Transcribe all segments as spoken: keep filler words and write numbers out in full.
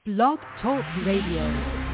Blog Talk Radio.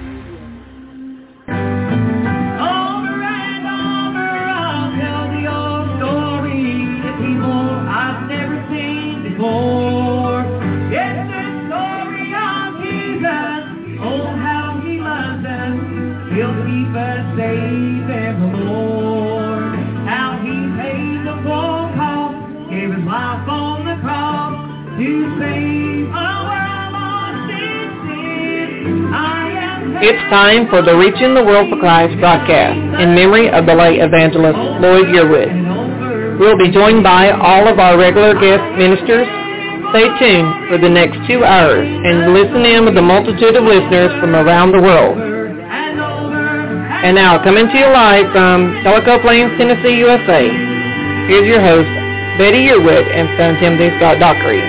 It's time for the Reaching the World for Christ broadcast in memory of the late evangelist Lloyd Yearwood. We'll be joined by all of our regular guest ministers. Stay tuned for the next two hours and listen in with the multitude of listeners from around the world. And now, coming to you live from Tellico Plains, Tennessee, U S A, here's your host, Betty Yearwood and son Timothy Scott Dockery.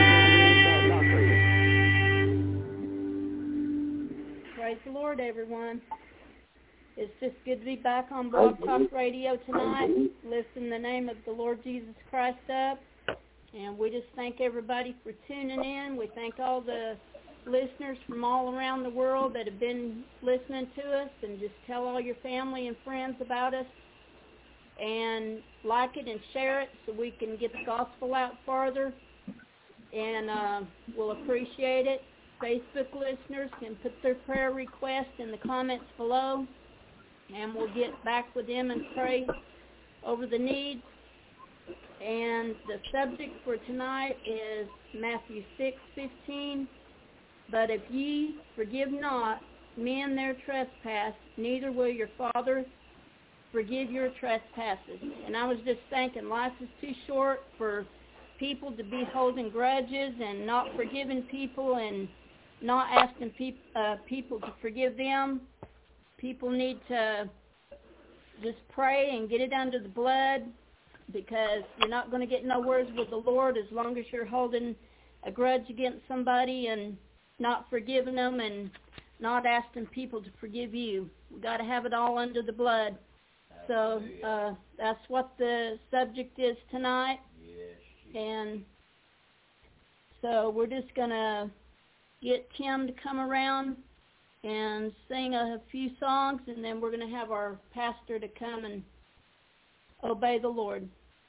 Everyone. It's just good to be back on Blog Talk Radio tonight, lifting the name of the Lord Jesus Christ up. And we just thank everybody for tuning in. We thank all the listeners from all around the world that have been listening to us, and just tell all your family and friends about us. And like it and share it so we can get the gospel out farther. And uh, we'll appreciate it. Facebook listeners can put their prayer requests in the comments below, and we'll get back with them and pray over the needs. And the subject for tonight is Matthew six fifteen. But if ye forgive not men their trespass, neither will your Father forgive your trespasses. And I was just thinking, life is too short for people to be holding grudges and not forgiving people and not asking peop, uh, people to forgive them. People need to just pray and get it under the blood, because you're not going to get nowhere with the Lord as long as you're holding a grudge against somebody and not forgiving them and not asking people to forgive you. We've got to have it all under the blood. So uh, that's what the subject is tonight. And so we're just going to get Tim to come around and sing a few songs, and then we're going to have our pastor to come and obey the Lord.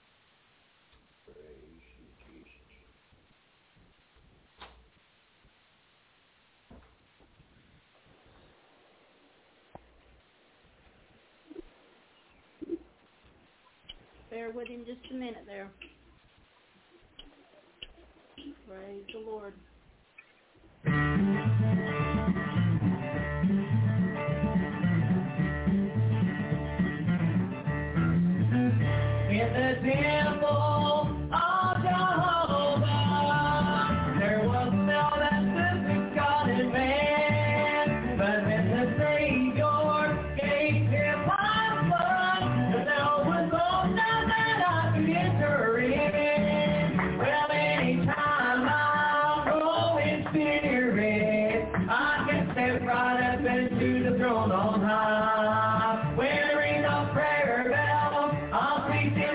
Bear with him just a minute there. Praise the Lord. In the temple of Jehovah, there was no that between God and man. But when the Savior gave him my blood, there was no none that I could enter in. Well, anytime I go in spirit, I can step right up into the throne on high. When there ain't no prayer bell, I'll speak to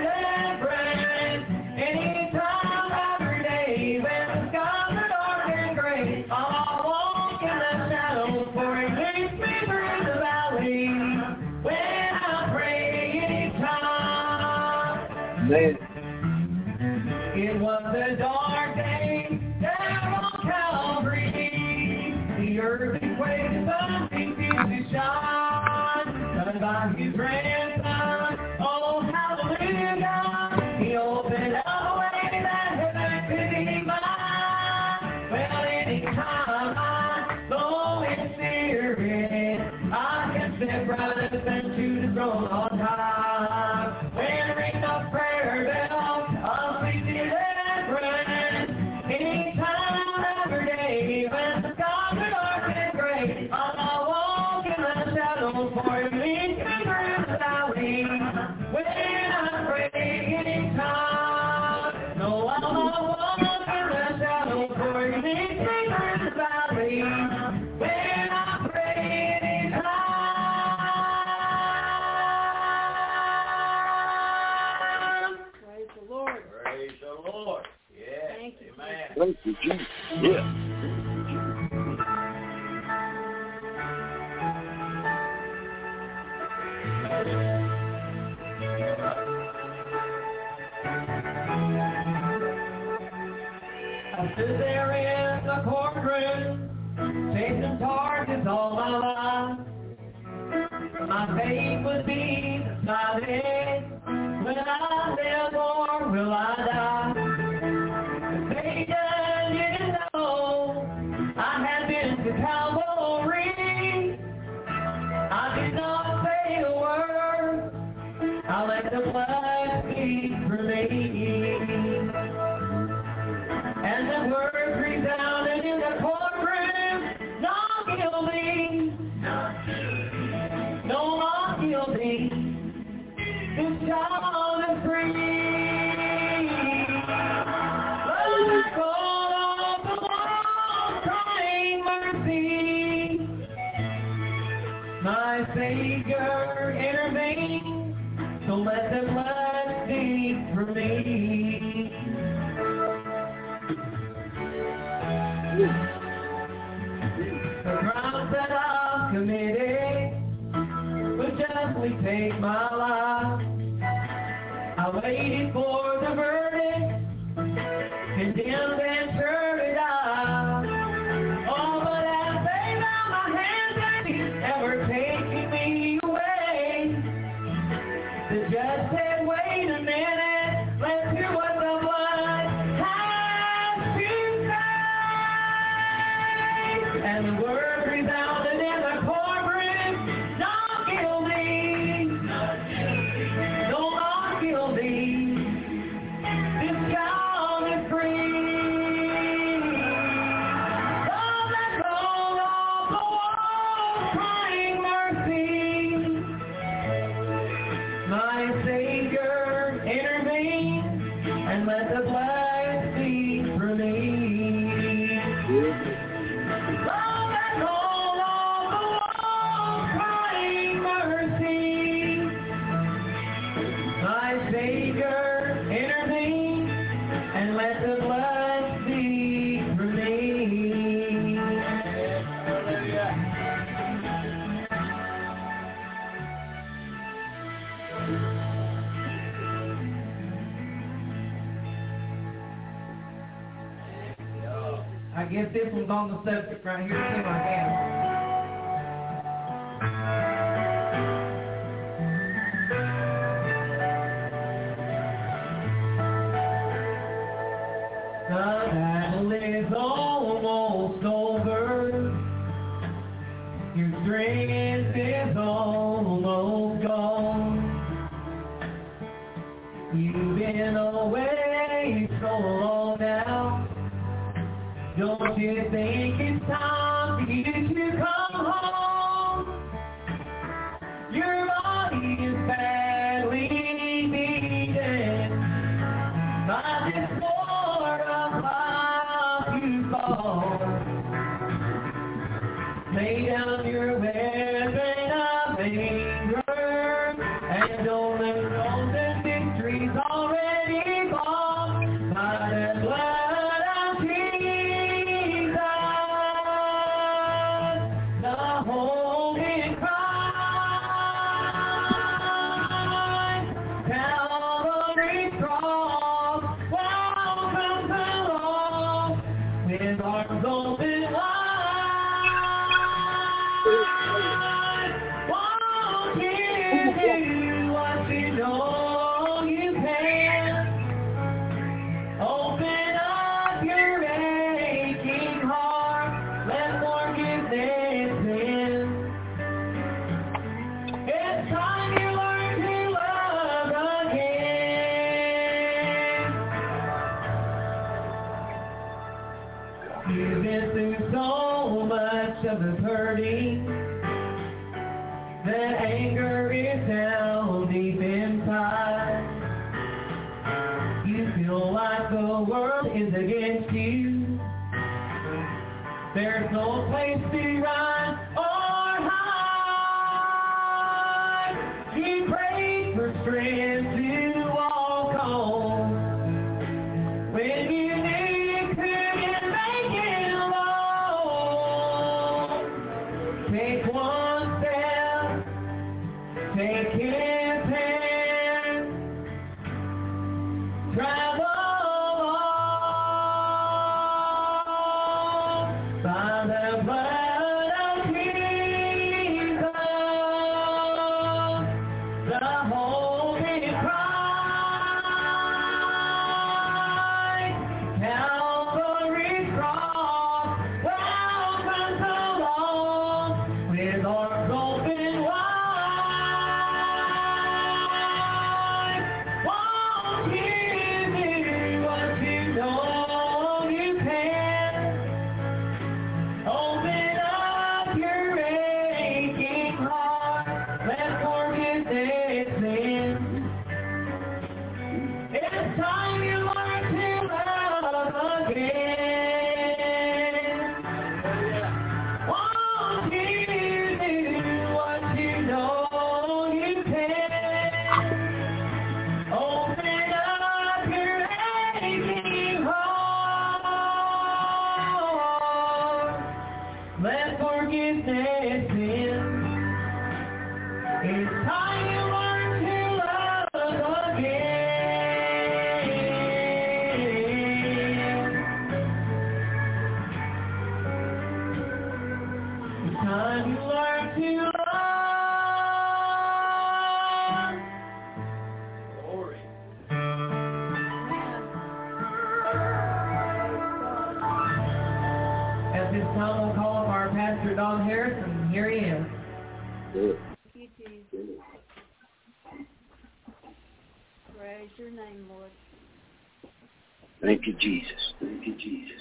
Man. It was a dark day there on Calvary. The earth quaked, the sun refused to shine. But by his ransom, oh hallelujah, he opened a way that heaven could be mine. Well, anytime I go in spirit, I can step right up into the throne on high. When there ain't no prayer bell, I'll speak to deliverance. Anytime, every day, when the skies are dark and gray, I'll walk in the shadows for you, lead me through the valley. When I pray anytime, no, I'll walk in the shadows for you, lead me through the valley. When I pray anytime. Thank you, Jesus. Yeah. courtroom, facing charges all my life. My faith would be decided, will I live or will I die? But Satan didn't know I had been to Calvary. I did not say a word, I let the blood speak for me. And the words resounded in the courtroom, not guilty, no, not guilty, this child is free. But I called on the Lord, crying mercy. My Savior intervened, so let the blood speak for me. The crimes that I've committed would justly take my life. I waited for the verdict, condemned and sure to die. Oh, but as they bound my hands and feet, ever taking me away, the judge said, wait a minute, let's hear what the blood has to say. And the word resounded in the courtroom, not guilty, no, not guilty, this child is free. Oh, that roll off the wall, crying mercy. My Savior intervened, and let the blood speak for me. Oh, that roll off the wall, crying mercy. My Savior intervened, and let the blood speak for me. I guess this one's on the subject right here too, I guess. The battle is almost over. Your strength is almost gone. You've been away so long now. Don't you think it's time for you to come home? Your body is badly beaten by this Lord of life you fall. Lay down your weapon of anger and don't let know that victory's already won by the blood of Jesus, the Holy Christ, Calvary's cross, welcome to Lord, with arms open wide. Won't you do what you know you can? Open up your aching heart, let forgiveness in. It's time you learn to love again. You've been through so much of the hurting, that anger is down deep inside. You feel like the world is against you. There's no place to run or hide. You pray for strength to walk on. When you knew you couldn't make it alone, take one step, take his hand, travel on by let forgiveness in. It's time you learn to love again. It's time you learn to love. Glory. At this time, we'll call up our Pastor Don Harris, and here he is. Good. You, Jesus. Praise your name, Lord. Thank you, Jesus. Thank you, Jesus.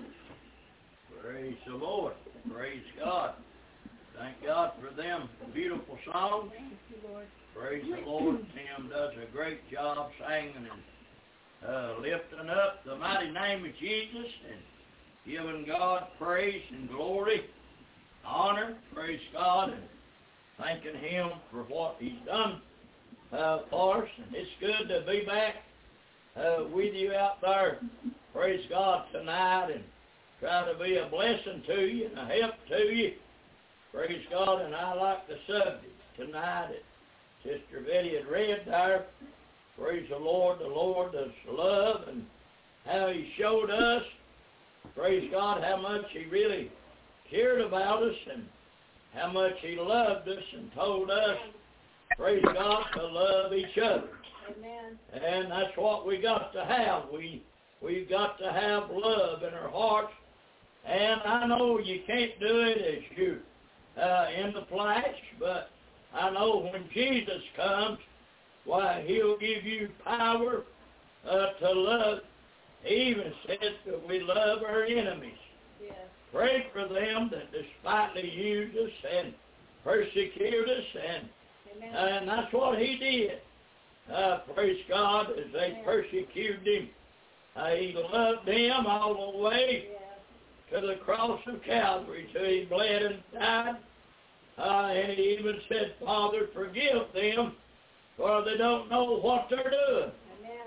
Praise the Lord. Praise God. Thank God for them beautiful songs. Thank you, Lord. Praise the Lord. Tim does a great job singing and uh, lifting up the mighty name of Jesus and giving God praise and glory, honor. Praise God, and thanking Him for what He's done uh, for us. And it's good to be back uh, with you out there. Praise God tonight, and try to be a blessing to you and a help to you. Praise God, and I like the subject tonight that Sister Betty had read there. Praise the Lord, the Lord does love, and how He showed us, praise God, how much He really cared about us, and how much He loved us and told us, praise God, to love each other. Amen. And that's what we got to have. We, we've got to have love in our hearts. And I know you can't do it as you uh, in the flesh, but I know when Jesus comes, why, He'll give you power uh, to love. He even says that we love our enemies. Yes. Pray for them that despitefully use us and persecute us, and Amen. and that's what He did. Uh, praise God, as they Amen. persecuted Him. Uh, he loved them all the way Yes. to the cross of Calvary till He bled and died. Uh, and He even said, Father, forgive them, for they don't know what they're doing. Amen.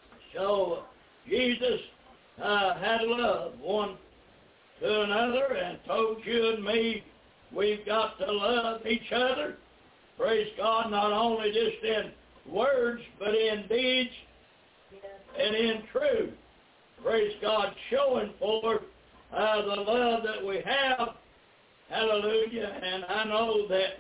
So Jesus uh, had love one to another, and told you and me we've got to love each other. Praise God, not only just in words, but in deeds Yes. and in truth. Praise God, showing forth uh, the love that we have. Hallelujah. And I know that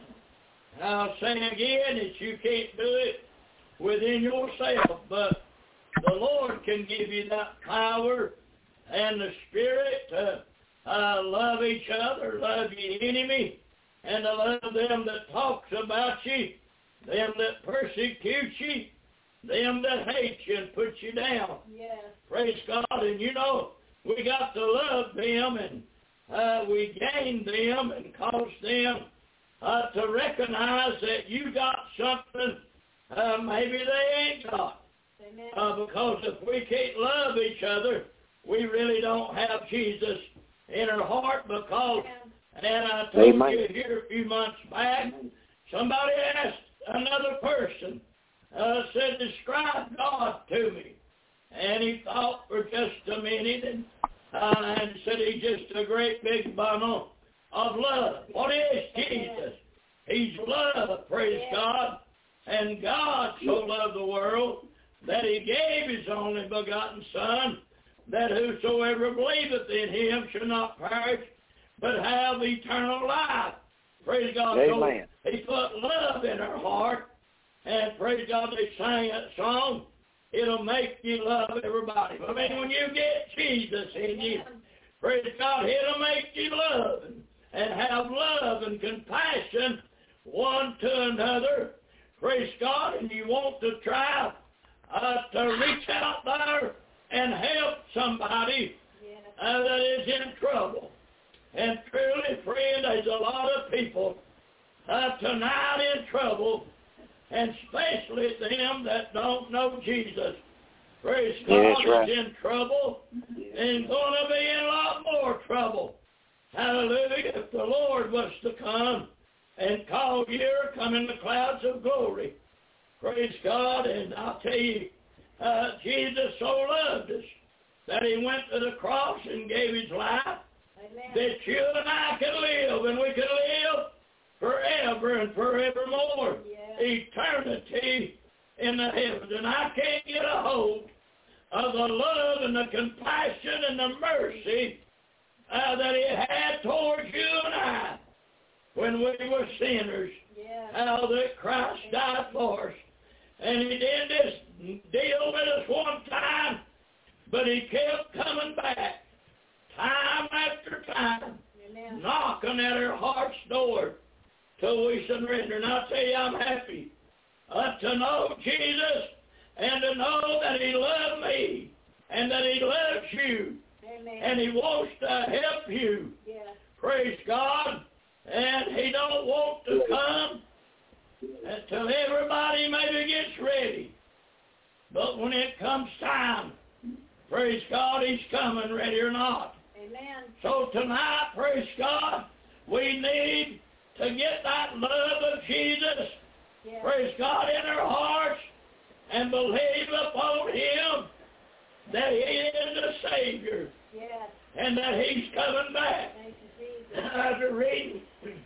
I'll say again that you can't do it within yourself, but the Lord can give you that power and the Spirit to uh, love each other, love your enemy, and to love them that talks about you, them that persecute you, them that hate you and put you down. Yes. Praise God. And you know, we got to love them, and uh, we gain them and cause them uh, to recognize that you got something uh, maybe they ain't got. Amen. Uh, because if we can't love each other, we really don't have Jesus in our heart. Because, and I told Amen. you here a few months back, somebody asked another person, uh, said, describe God to me. And he thought for just a minute and, uh, and said he's just a great big bundle of love. What is Jesus? He's love, praise God. And God so loved the world that He gave His only begotten Son, that whosoever believeth in Him shall not perish, but have eternal life. Praise God. Amen. So He put love in our heart, and praise God, they sang that song, it'll make you love everybody. I mean, when you get Jesus in you, praise God, it'll make you love and, and have love and compassion one to another. Praise God, and you want to try uh, to reach out there and help somebody uh, that is in trouble. And truly, friend, there's a lot of people uh, tonight in trouble, and especially them that don't know Jesus. Praise God, Yes, right. is in trouble and going to be in a lot more trouble. Hallelujah. If the Lord was to come and call you or come in the clouds of glory. Praise God. And I'll tell you, uh, Jesus so loved us that He went to the cross and gave His life. Amen. That you and I could live, and we can live forever and forevermore. Yeah. Eternity in the heavens. And I can't get a hold of the love and the compassion and the mercy uh, that he had towards you and I when we were sinners. Yeah. How that Christ died for us. And he didn't just deal with us one time, but he kept coming back time after time, Amen. knocking at our heart's door till we surrender. And I'll tell you, I'm happy uh, to know Jesus and to know that he loved me and that he loves you. Amen. And he wants to help you. Yeah. Praise God. And he don't want to come until everybody maybe gets ready. But when it comes time, praise God, he's coming, ready or not. Amen. So tonight, praise God, we need to get that love of Jesus, Yeah. praise God, in our hearts and believe upon him that he is the Savior Yeah. and that he's coming back. Thank you, Jesus. After reading,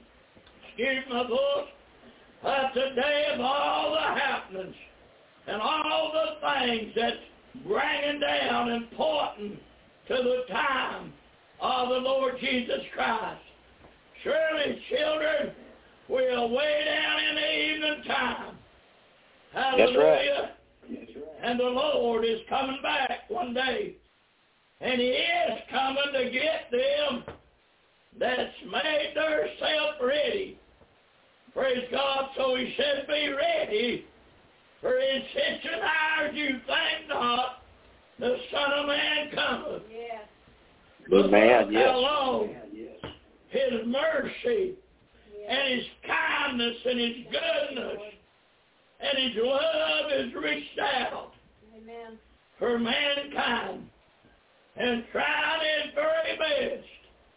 excuse my voice, uh, today of all the happenings and all the things that's bringing down and pointing to the time of the Lord Jesus Christ. Surely, children, we'll way down in the evening time. Hallelujah. That's right. That's right. And the Lord is coming back one day. And he is coming to get them that's made themselves ready. Praise God. So he says, be ready, for in such an hour you think not, the Son of Man cometh. Yeah. But Amen. look Yes. how long Yes. his mercy Yeah. and his kindness and his goodness and his love is reached out Amen. for mankind and trying his very best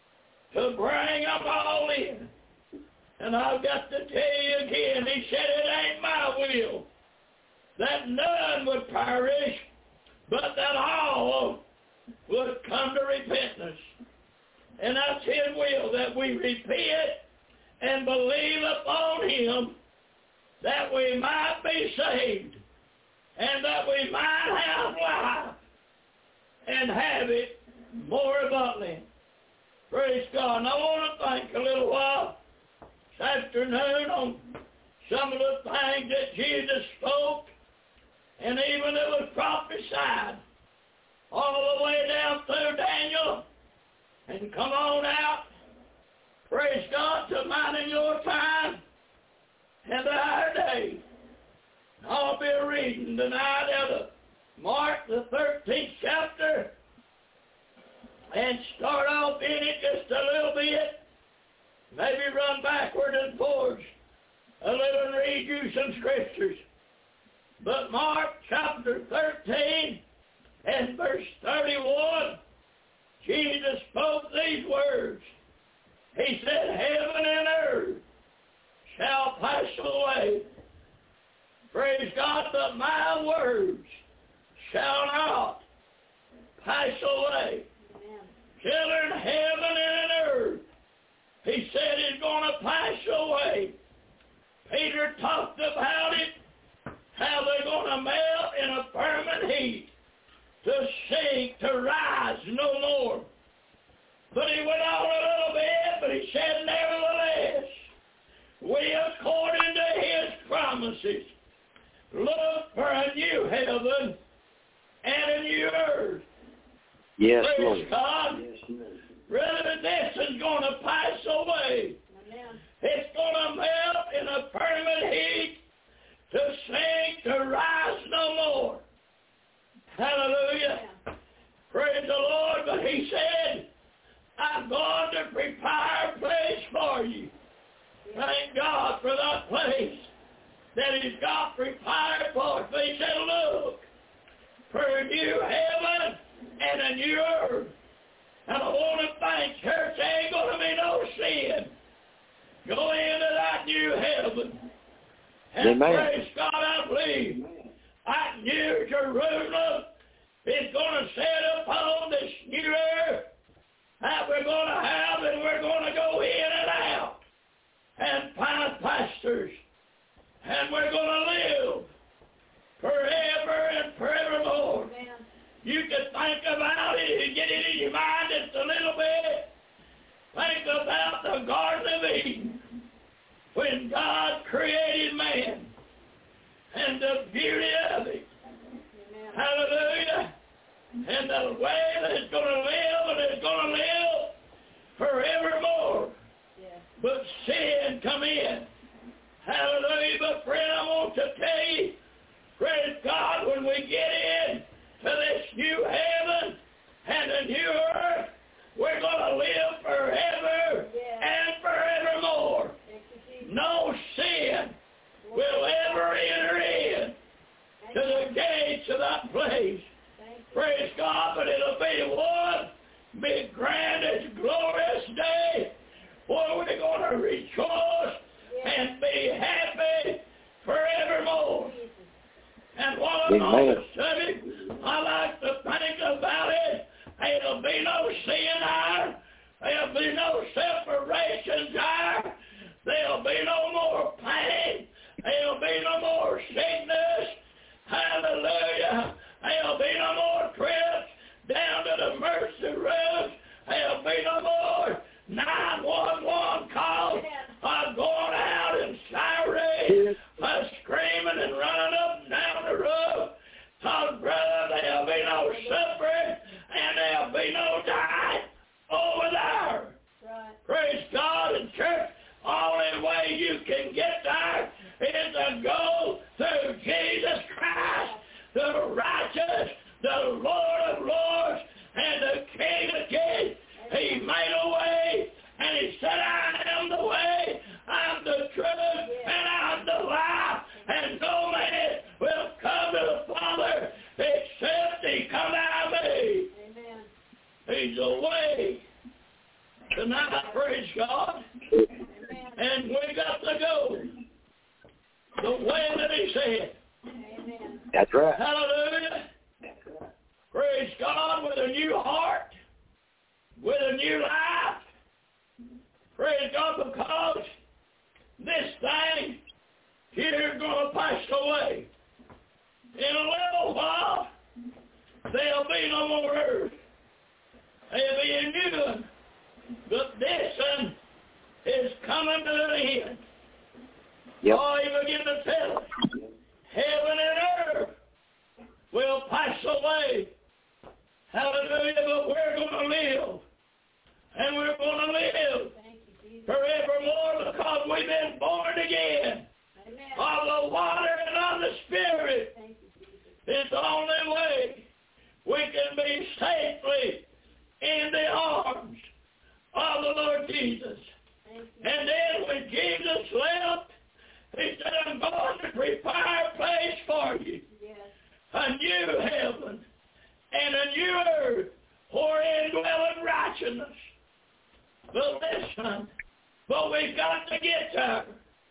to bring them all in. And I've got to tell you again, he said it ain't my will that none would perish, but that all would come to repentance. And that's his will, that we repent and believe upon him, that we might be saved, and that we might have life, and have it more abundantly. Praise God. And I want to think a little while this afternoon on some of the things that Jesus spoke, and even it was prophesied all the way down through Daniel, and come on out, praise God, to mine in your time and our day. I'll be reading tonight out of Mark, the thirteenth chapter, and start off in it just a little bit, maybe run backward and forwards a little and read you some scriptures. But Mark chapter thirteen and verse thirty-one, Jesus spoke these words. He said, heaven and earth shall pass away. Praise God, but my words shall not pass away. Amen. Children, heaven and earth, he said, is going to pass away. Peter talked about it, how they're going to melt in a permanent heat, to sink, to rise no more. But he went on a little bit, but he said, nevertheless, we, according to his promises, look for a new heaven and a new earth. Yes, Praise Lord. God. Yes, Lord. Brother, this is going to pass away. Amen. It's going to melt in a permanent heat, to sink, to rise no more. Hallelujah. Yeah. Praise the Lord. But he said, I'm going to prepare a place for you. Yeah. Thank God for that place that he's got prepared for us. But he said, look, for a new heaven and a new earth. And I want to thank church, there ain't going to be no sin. Go into that new heaven. And Amen. praise God, I believe that new Jerusalem is going to set upon this new earth that we're going to have, and we're going to go in and and we're going to live forever and forevermore. Amen. You can think about it and get it in your mind just a little bit. Think about the Garden of Eden when God created man and the beauty of it. Amen. Hallelujah. And the way that it's going to live, and it's going to live forevermore. Yeah. But sin come in. Hallelujah. But friend, I want to tell you, praise God, when we get in to this new heaven and the new earth, we're going to live forever yeah. and forevermore. No sin will ever enter in to the gates of that place. Praise God, but it'll be one big, grandest, glorious day where we're going to rejoice and be happy forevermore. And while I'm on the subject, I like to think about it. There'll be no sin there. There'll be no separation there. There'll be no more pain. There'll be no more sickness. Hallelujah. There'll be no more trips down to the emergency room. There'll be no more nine one one calls of going out and sirens, of screaming and running up and down the road. Because, brother, there'll be no suffering and there'll be no dying over there. Right. Praise God. And church, only way you can get there is to go through Jesus Christ, the righteous, the Lord of lords, and the King of kings. He made a way, and he said, I am the way, I'm the truth, and I'm the life, and no man will come to the Father except he come out of me. Amen. He's the way. Tonight, praise God. Amen. And we got to go the way that he said. Amen. That's right. Hallelujah. Praise God, with a new heart, with a new life. Praise God, because this thing here is going to pass away. In a little while, there'll be no more earth. There'll be a new one. But this one is coming to an end. Yep. Oh, he began to tell us, heaven and earth will pass away. Hallelujah, but we're going to live. And we're going to live forevermore because we've been born again. Amen. Of the water and of the Spirit. It's the only way we can be safely in the arms of the Lord Jesus. And then when Jesus left, he said, I'm going to prepare a place for you. Yes. A new heaven and a new earth wherein dwelleth righteousness. But listen, but we got to get there.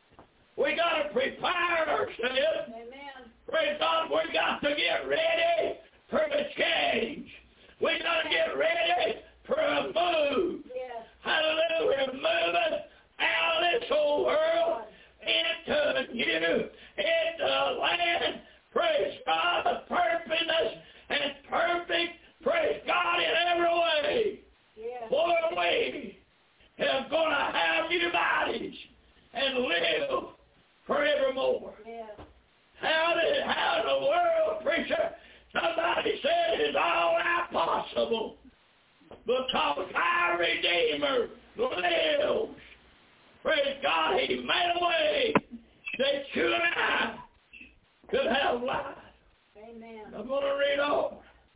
We got to prepare ourselves. Amen. Praise God, we got to get ready for the change. We got to get ready for a move. Yes. Hallelujah, moving out of this old world into a new, into a land, praise God, of perfectness and perfect, praise God, in every way. Yes. For we are going to have new bodies and live forevermore. Yes. How did, how in the world, preacher, somebody said it's all not possible because our Redeemer lives. Praise God, he made a way that you and I could have life. Amen. I'm going to read on.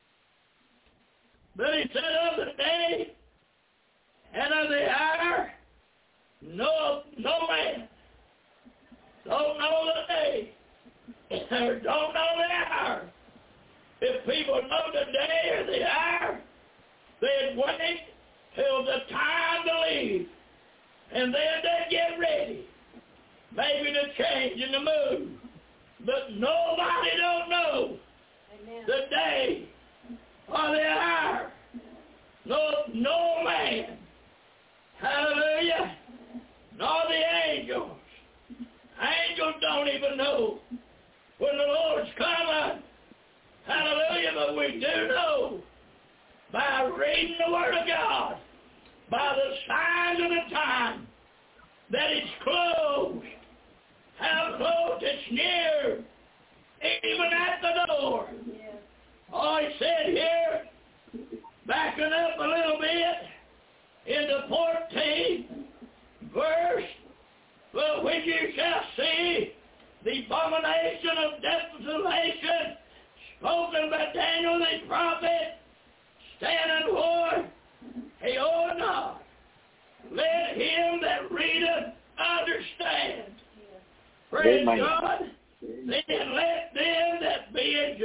But he said of the day and of the hour, no, no man don't know the day or don't know the hour. If people know the day or the hour, they'd wait till the time to leave. And then they'd get ready, maybe to change in the move. But nobody don't know Amen. The day or the hour. No, no man. Hallelujah. Nor the angels. Angels don't even even know when the Lord's coming. Hallelujah. But we do know by reading the Word of God, by the signs of the time, that it's close. How close it's near, even at the door. Yes. Oh, he said here, backing up a little bit, in the fourteenth verse, but when you shall see the abomination of desolation spoken by Daniel the prophet, stand and war, hey, oh no, let him that readeth understand. Praise Amen. God. Then let them that be in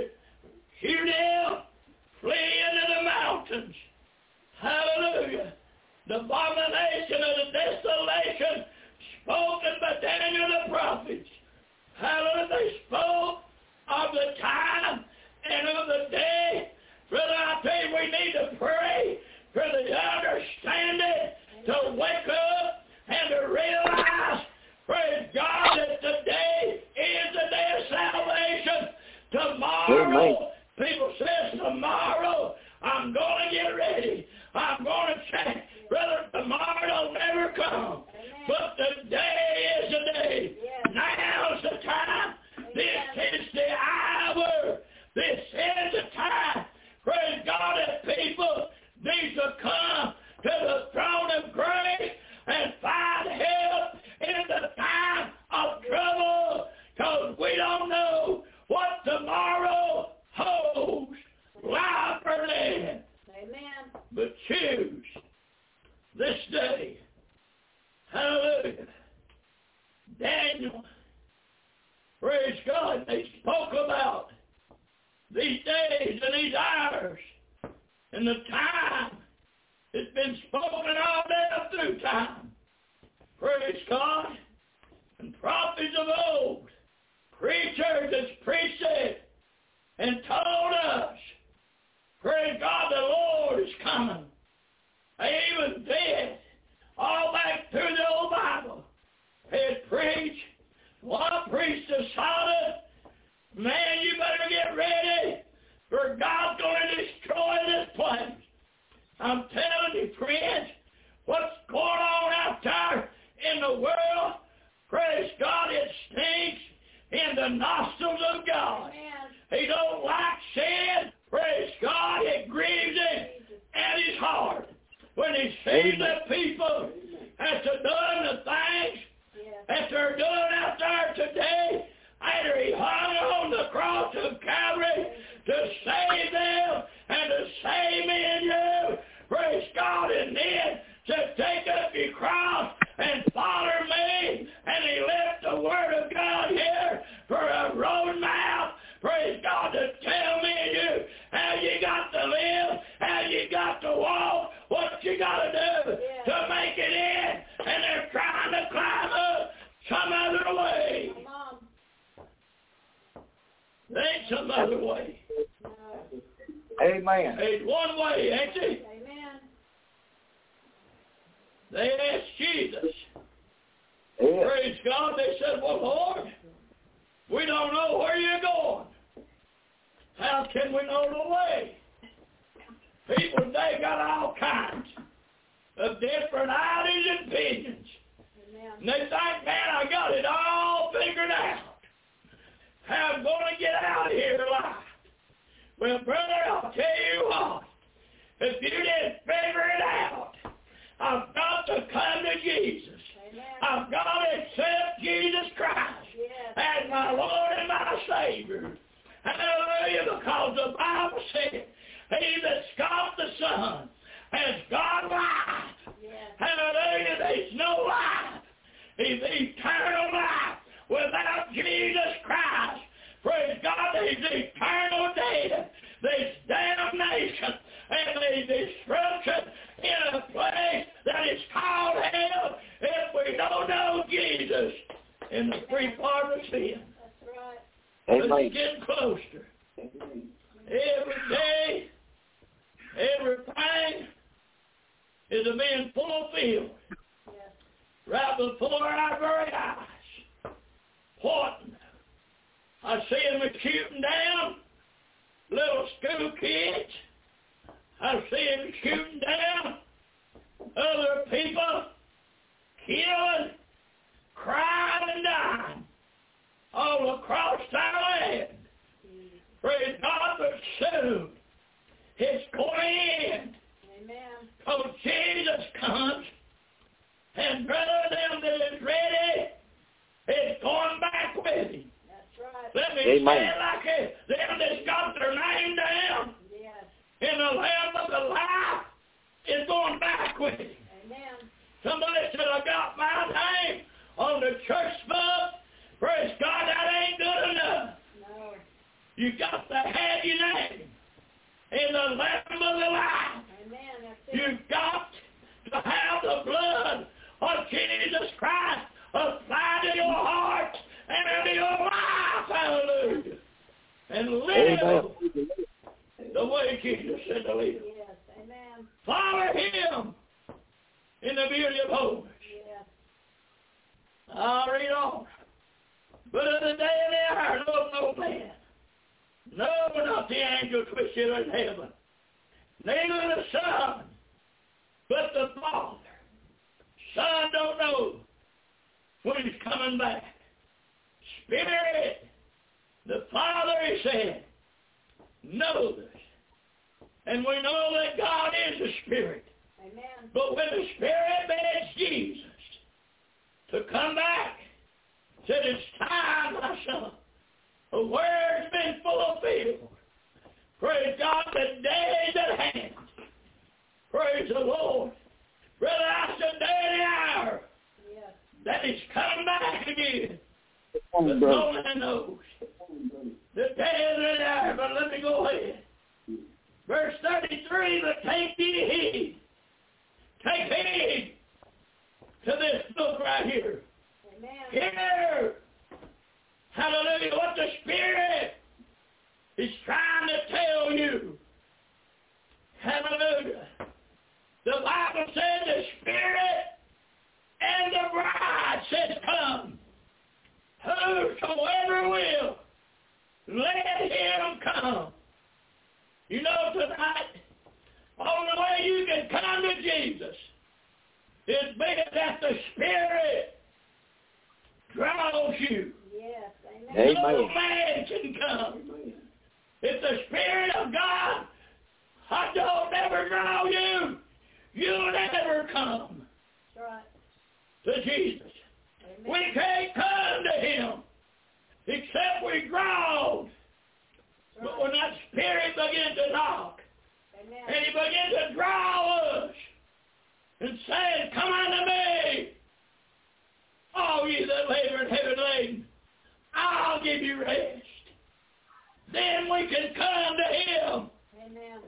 Judea flee into the mountains. Hallelujah. The abomination of the desolation spoken by Daniel the prophet. Hallelujah. They spoke of the time and of the day. Brother, I tell you, we need to pray for the understanding to wake up and to realize, praise God, that today is the day of salvation. Tomorrow, Amen. People say, tomorrow, I'm going to get ready. I'm going to change. Brother, tomorrow don't never come. Amen. But today is the day. Yes. Now's the time. Amen. This is the hour. This is the time. Praise God, that people need to come to the throne of grace and find help in the time of trouble, because we don't know what tomorrow holds, life or death. Amen. But choose this day. Hallelujah. Daniel, praise God, they spoke about these days and these hours and the time. It's been spoken all down through time. Praise God. And prophets of old, preachers that's preached it and told us, praise God, the Lord is coming. They even did, all back through the old Bible. They had preached. Well, I preached to Sodom. Man, you better get ready, for God's going to destroy this place. I'm telling you, friends, what's going on out there in the world, praise God, it stinks in the nostrils of God. Amen. He don't like sin. Praise God, it grieves him at his heart when he sees the people that are doing the things that they're doing out there today, after he hung on the cross of Calvary to save them and to save me and you. Praise God, and then to take up your cross and follow me, and he left the Word of God here for a roadmap, praise God, to tell me and you how you got to live, how you got to walk, what you got to do yeah. to make it in, and they're trying to climb up some other way. There ain't some other way. Amen. There's one way, ain't it? Amen. They asked Jesus. Yeah. Praise God. They said, well, Lord, we don't know where you're going. How can we know the way? People today got all kinds of different ideas and opinions. Amen. And they think, man, I got it all figured out. How I'm going to get out of here alive. Well, brother, I'll tell you what. If you didn't figure it out, I've got to come to Jesus. Amen. I've got to accept Jesus Christ yes. as my Lord and my Savior. Hallelujah, because the Bible said, he that scoffed the Son has got life. Yes. Hallelujah, there's no life. It's eternal life without Jesus Christ. Praise God, there's eternal death. There's damnation and there's destruction in a place that is called hell if we don't know Jesus in the free part of sin. That's right. But it's getting closer. Every day, everything is being fulfilled right before our very eyes, pointing I see them shooting down little school kids. I see them shooting down other people, killing, crying, and dying all across our land. Praise God, but soon it's going to end. Amen. Because Jesus comes, and brother, them that is ready is going back with him. That's right. Let me Amen. say it like it. Them that's got their name down Yes. in the Lamb of the Life is going back with him. Amen. Somebody said, I got my name on the church book. Praise God, that ain't good enough. No. You got to have your name in the Lamb of the Life. Amen. That's it. You've got to have the blood of Jesus Christ applied to your heart and into your life. Hallelujah. And live Amen. the way Jesus said to live. Yes. Amen. Follow him in the beauty of holiness. Yes. I'll read on. But of the day and the hour, no, no man. No, not the angels which are in heaven. Neither the Son, but the Father. Son don't know when he's coming back. Spirit, the Father, he said, knows. And we know that God is a Spirit. Amen. But when the Spirit begs Jesus to come back, said, it's time, my son. The word's been fulfilled. Praise God, the day is at hand. Praise the Lord. Brother, that's the day and the hour Yes. that he's come back again. Come But on, no brother. man knows the day and the hour. But let me go ahead. Verse thirty-three, but take ye heed. Take heed to this book right here. Amen. Hear, hallelujah, what the Spirit is trying to tell you. Hallelujah. The Bible says the Spirit and the bride says, come. Whosoever will, let him come. You know tonight, only way you can come to Jesus is because that the Spirit draws you. Yes. Amen. No Amen. man can come. If the Spirit of God I don't ever draw you, you'll never come That's right. to Jesus. Amen. We can't come to him except we draw. That's But right. when that Spirit begins to knock, Amen. and he begins to draw us and saying, come unto me, all ye that labor and heavy laden, I'll give you rest. Then we can come to him, Amen.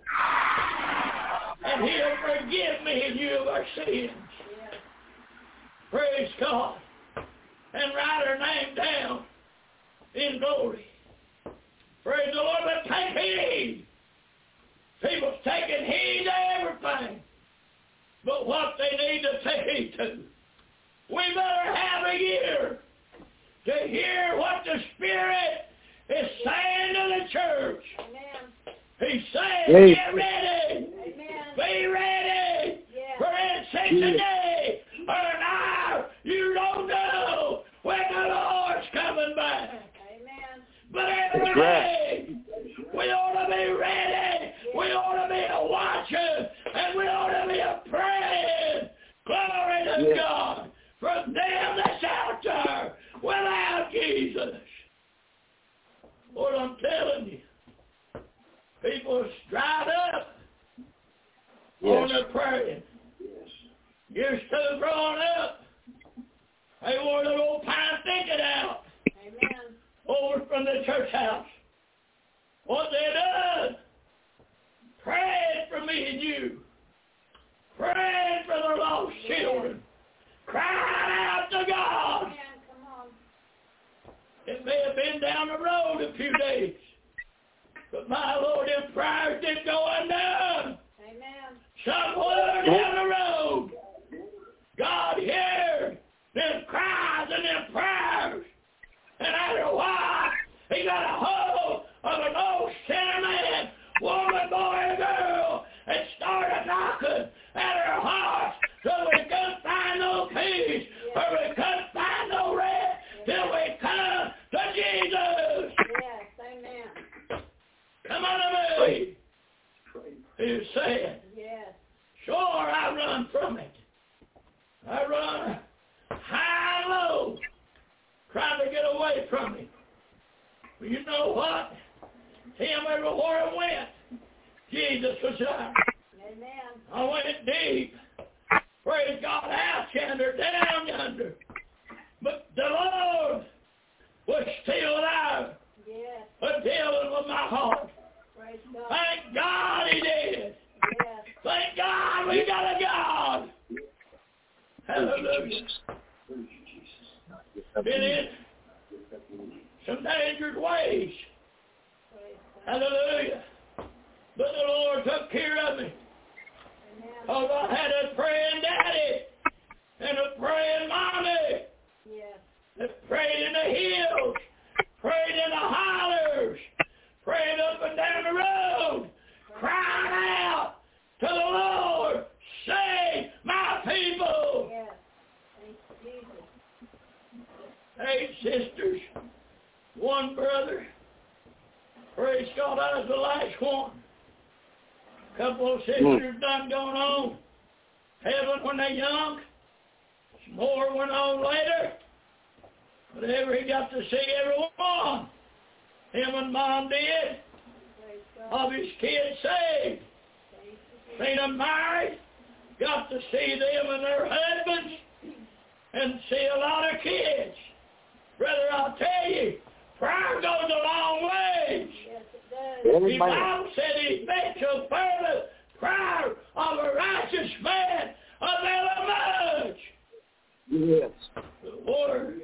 and he'll forgive me and you of our sins. Yes. Praise God. And write her name down in glory. Praise the Lord, but take heed. People's taking heed to everything but what they need to take heed to. We better have a ear to hear what the Spirit is saying to the church. Amen. He's saying, Amen. get ready. Amen. Be ready. Yes. For it says today or an hour, you don't know when the Lord's coming back. Amen. But every That's right. day, we ought to be ready. We ought to be a watching, and we ought to be a praying. Glory to Yes. God for them that's out there without Jesus. What I'm telling you, people's dried up on Yes. their praying. You're still growing up. They wore the old pine thicket out Amen. over from the church house. What they done? Praying for me and you. Praying for the lost children. Crying out to God. Amen. Come on. It may have been down the road a few days. But my Lord, them prayers didn't go undone. Amen. Somewhere down the road, God heard them cries and them prayers. And after a while, he he got a hold of an old sinner man, woman, boy, and girl, and started knocking at her heart till we couldn't find no peace, or we couldn't find no rest, till we come to Jesus. Yes, amen. Come unto me, he said. Yes. Sure, I run from it. I run high and low, trying to get away from it. But you know what? Him everywhere I went, Jesus was there. Amen. I went deep. Praise God, out yonder, down yonder. But the Lord was still there. Yes. But dealing with my heart. Praise God. Thank God he did. Yes. Thank God we got a God. Hallelujah. Been in some dangerous ways. Hallelujah. But the Lord took care of me. Because I had a praying daddy and a praying mommy. Yes. That prayed in the hills, prayed in the hollers, prayed up and down the road, crying out to the Lord, save my people. Yes. Thank you, Jesus. Eight sisters, one brother. Praise God, I was the last one. A couple of sisters done gone on heaven when they young. Some more went on later. But ever he got to see everyone. Him and Mom did. Of his kids saved. Seen them married. Got to see them and their husbands. And see a lot of kids. Brother, I'll tell you, prayer goes a long ways. Yes, it does. The Bible said he makes a fervent prayer of a righteous man availeth much. Yes. The word,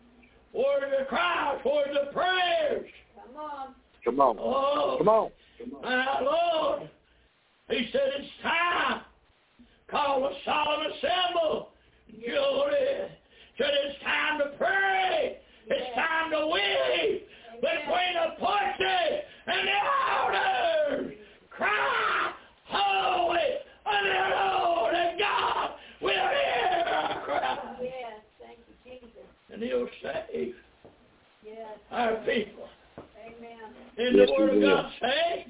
word of cries, word of prayers. Come on. Come on. Oh, Come on. my Lord. He said it's time. Call a solemn assembly. Julie said it's time to pray. It's time to weep between the pulpit and the elders. Cry, holy, unto the Lord, and God will hear our cry. Yes, thank you, Jesus. And he'll save Yes. our people. Amen. And Yes, the Word he of will. God say,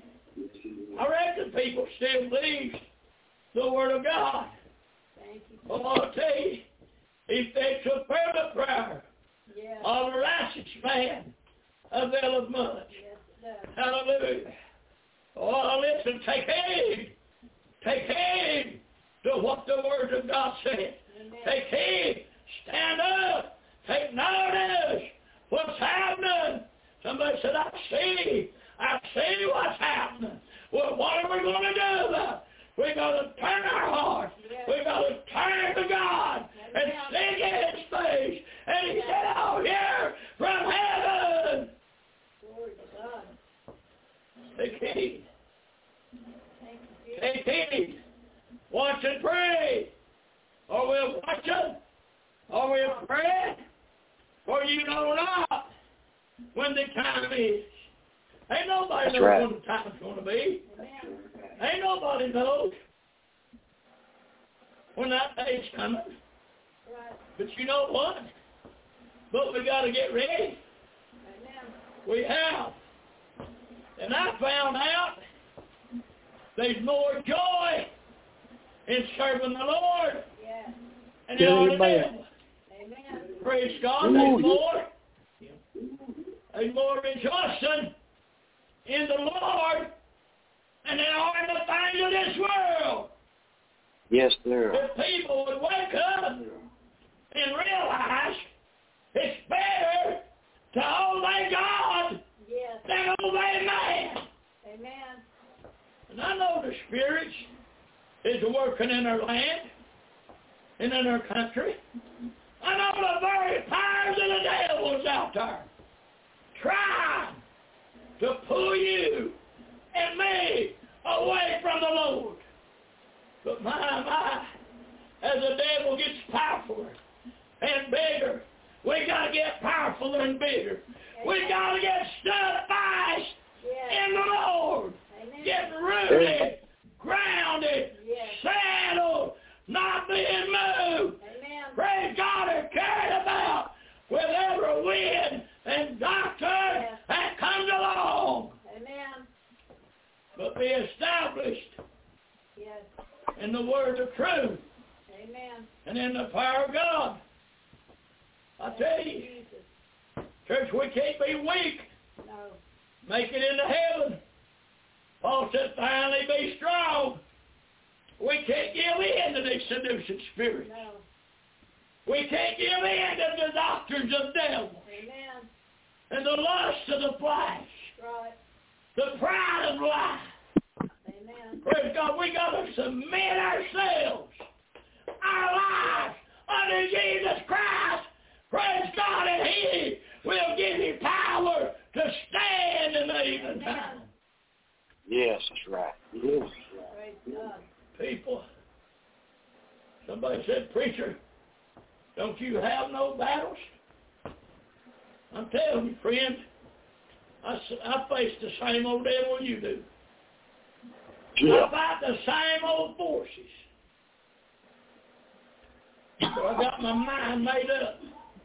I reckon people still believe the Word of God. Thank you. Well, I'll tell you, he takes a fervent prayer Yes. of a righteous man availeth much. Yes, it does. Hallelujah. Oh, listen, take heed. Take heed to what the Word of God said. Amen. Take heed. Stand up. Take notice. What's happening? Somebody said, I see. I see what's happening. Well, what are we going to do about it? We're going to turn our hearts. We're going to turn to God and seek His face. And He said, oh, here from heaven. Glory to God. Take heed. Thank you, Jesus. Take heed. Watch and pray. Are we watching? Are we praying? For you know not when the time is. Ain't nobody That's knows right. when the time's going to be. Amen. Ain't nobody knows when that day's coming. Right. But you know what? But we got to get ready. Amen. We have. And I found out there's more joy in serving the Lord Yes. and in all the Amen. devil. Amen. Praise God, Ooh, there's yeah. more. There's more rejoicing in the Lord and in all the things of this world. Yes, sir. If people would wake up and realize it's better to obey God Yes. than obey man. Amen. And I know the spirits is working in our land and in our country. I know the very powers of the devil is out there trying to pull you and me away from the Lord. But my, my, as the devil gets powerful and bigger, we got to get powerful and bigger. We got to get stood fast Yes. in the Lord. Amen. Get rooted, grounded, Yes. settled, not being moved. Amen. Praise God, and carried about with every wind and doctrine Yes. that comes along. Amen. But be established Yes. in the word of truth Amen. and in the power of God. I tell you, Jesus. church, we can't be weak. No. Make it into heaven. Paul said, finally be strong. We can't give in to these seducing spirits. No. We can't give in to the doctrines of devils Amen. and the lust of the flesh, Right. the pride of life. Amen. Praise God, we got to submit ourselves, our lives, unto Jesus Christ. Praise God, and He will give you power to stand in the evening time. Yes, that's right. Yes. Praise God. People, somebody said, preacher, don't you have no battles? I'm telling you, friend, I, s- I face the same old devil you do. Yeah. I fight the same old forces. So I got my mind made up.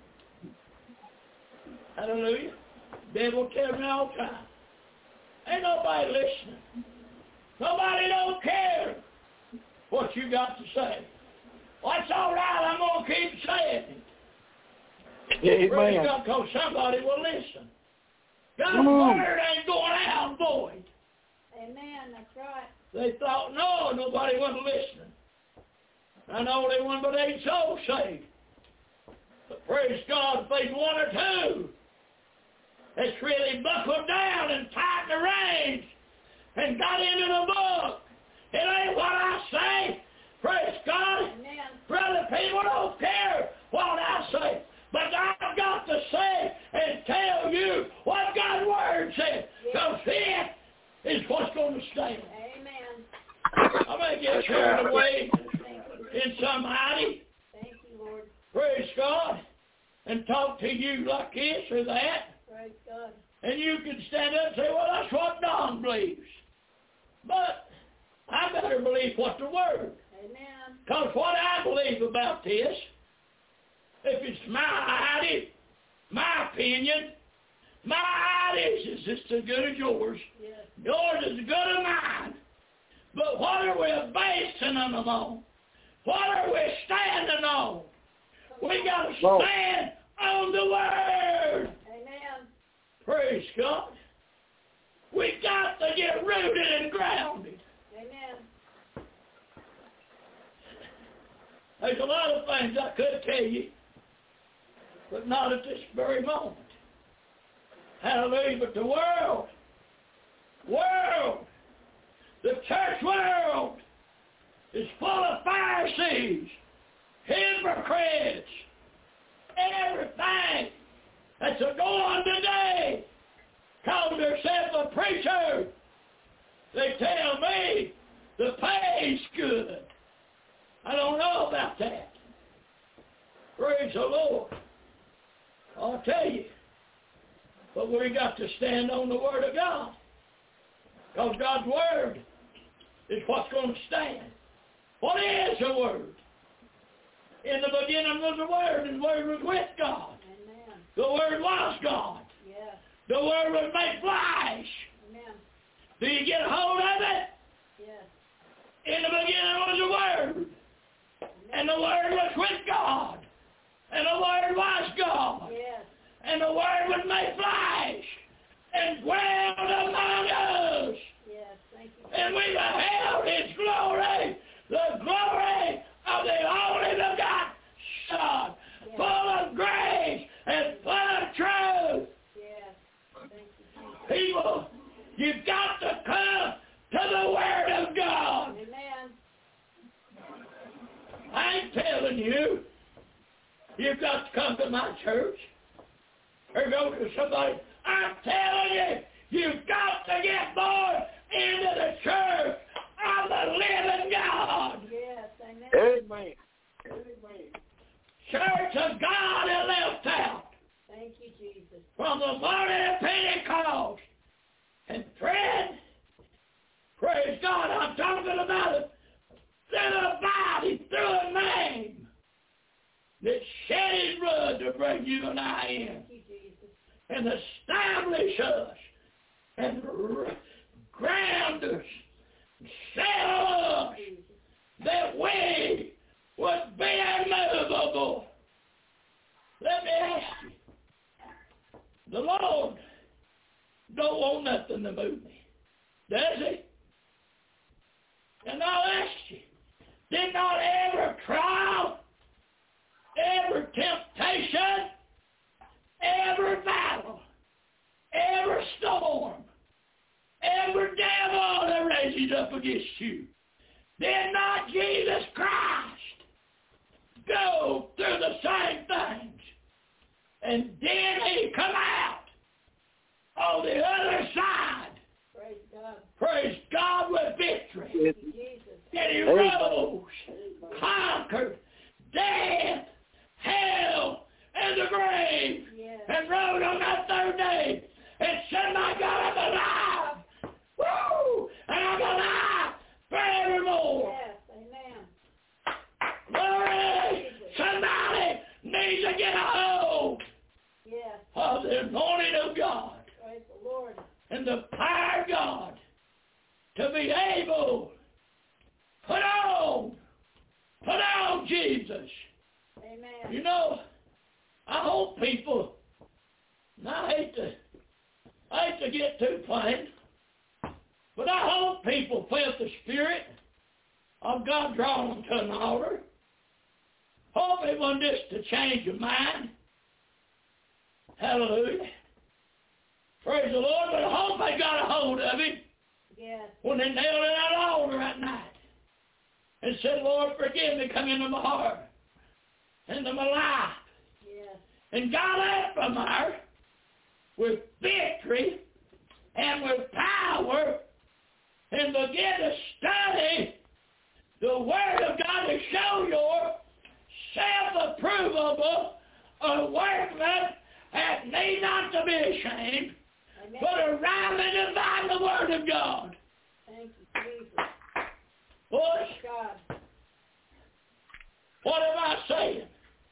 Hallelujah. Devil tells me all the time. Ain't nobody listening. Nobody don't care what you got to say. Well, that's all right. I'm going to keep saying it. Praise Amen. God, because somebody will listen. God's Mm. word ain't going out void. Amen. That's right. They thought, no, nobody wasn't listening. I know only one but eight souls saved. But praise God, if there's one or two that's really buckled down and tightened the reins and got into the book, it ain't what I say. Praise God. Amen. Brother, people don't care what I say. But I've got to say and tell you what God's Word says. Because it is what's going to stay. Amen. I may get carried away in some hiding. Thank you, Lord. Praise God. And talk to you like this or that. Praise God. And you can stand up and say, well, that's what Don believes. But I better believe what the Word. Amen. Because what I believe about this, if it's my idea, my opinion, my ideas is just as good as yours. Yes. Yours is as good as mine. But what are we basing them on? What are we standing on? We got to stand on the Word. Amen. Praise God. We got to get rooted and grounded. Amen. There's a lot of things I could tell you, but not at this very moment. Hallelujah. But the world, world, the church world is full of Pharisees, hypocrites, everything that's a going today. Call themselves a preacher. They tell me the pay's good. I don't know about that. Praise the Lord. I'll tell you. But we got to stand on the Word of God. Because God's Word is what's going to stand. What is the Word? In the beginning was the Word, and the Word was with God. Amen. The Word was God. Yes. The Word was made flesh. Amen. Do you get a hold of it? Yes. In the beginning was the Word. And the Word was with God. And the Word was God. Yes. And the Word was made flesh. And dwelled among us. Yes. Thank you. And we beheld His glory. The glory of the only begotten Son. Yes. Full of grace and full of truth. Yes. Thank you, Jesus. People, you've got to come to the Word of God. Amen. I ain't telling you. You've got to come to my church. Or go to somebody. I'm telling you, you've got to get born into the church of the living God. Yes. Amen. Amen. Church of God is left out Thank you, Jesus. from the morning of Pentecost. And friend, praise God, I'm talking about it through a body, through a name that shed his blood to bring you and I in. And establish us and ground us, settle us, that we would be immovable. Let me ask you, the Lord don't want nothing to move me, does he? And I'll ask you, did not every trial, every temptation, every battle, every storm, every devil that raises up against you, did not Jesus Christ go through the same things? And then he come out on the other side. Praise God. Praise God with victory. And he rose, conquered death, hell, and the grave. Yes. And rose on that third day and said, my God, I'm alive. Woo! And I'm alive forevermore. Yes, amen. Glory! Somebody needs to get a hold yes. of the anointing of God. Praise the Lord. And the power of God to be able put on, put on Jesus. Amen. You know, I hope people, and I hate to, I hate to get too plain, but I hope people felt the Spirit of God drawn them to an altar. Hope it wasn't just to change your mind. Hallelujah. Praise the Lord, but I hope they got a hold of him yes. when they nailed it at the altar at night and said, Lord, forgive me, come into my heart, into my life. Yes. And got up from there with victory and with power and begin to study the Word of God to show your self-approvable a workman that need not to be ashamed, amen. But arrive and divine the Word of God. Thank you, Jesus. Boys, God. What am I saying?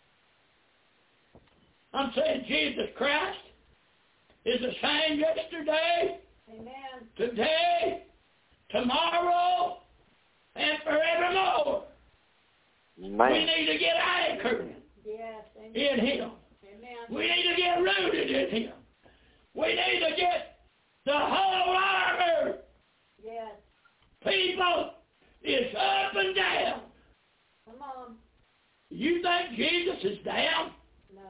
I'm saying Jesus Christ is the same yesterday, amen. Today, tomorrow, and forevermore. Amen. We need to get anchored yes, in Him. Amen. We need to get rooted in Him. We need to get the whole armor. Yes. People, it's up and down. Come on. You think Jesus is down? No.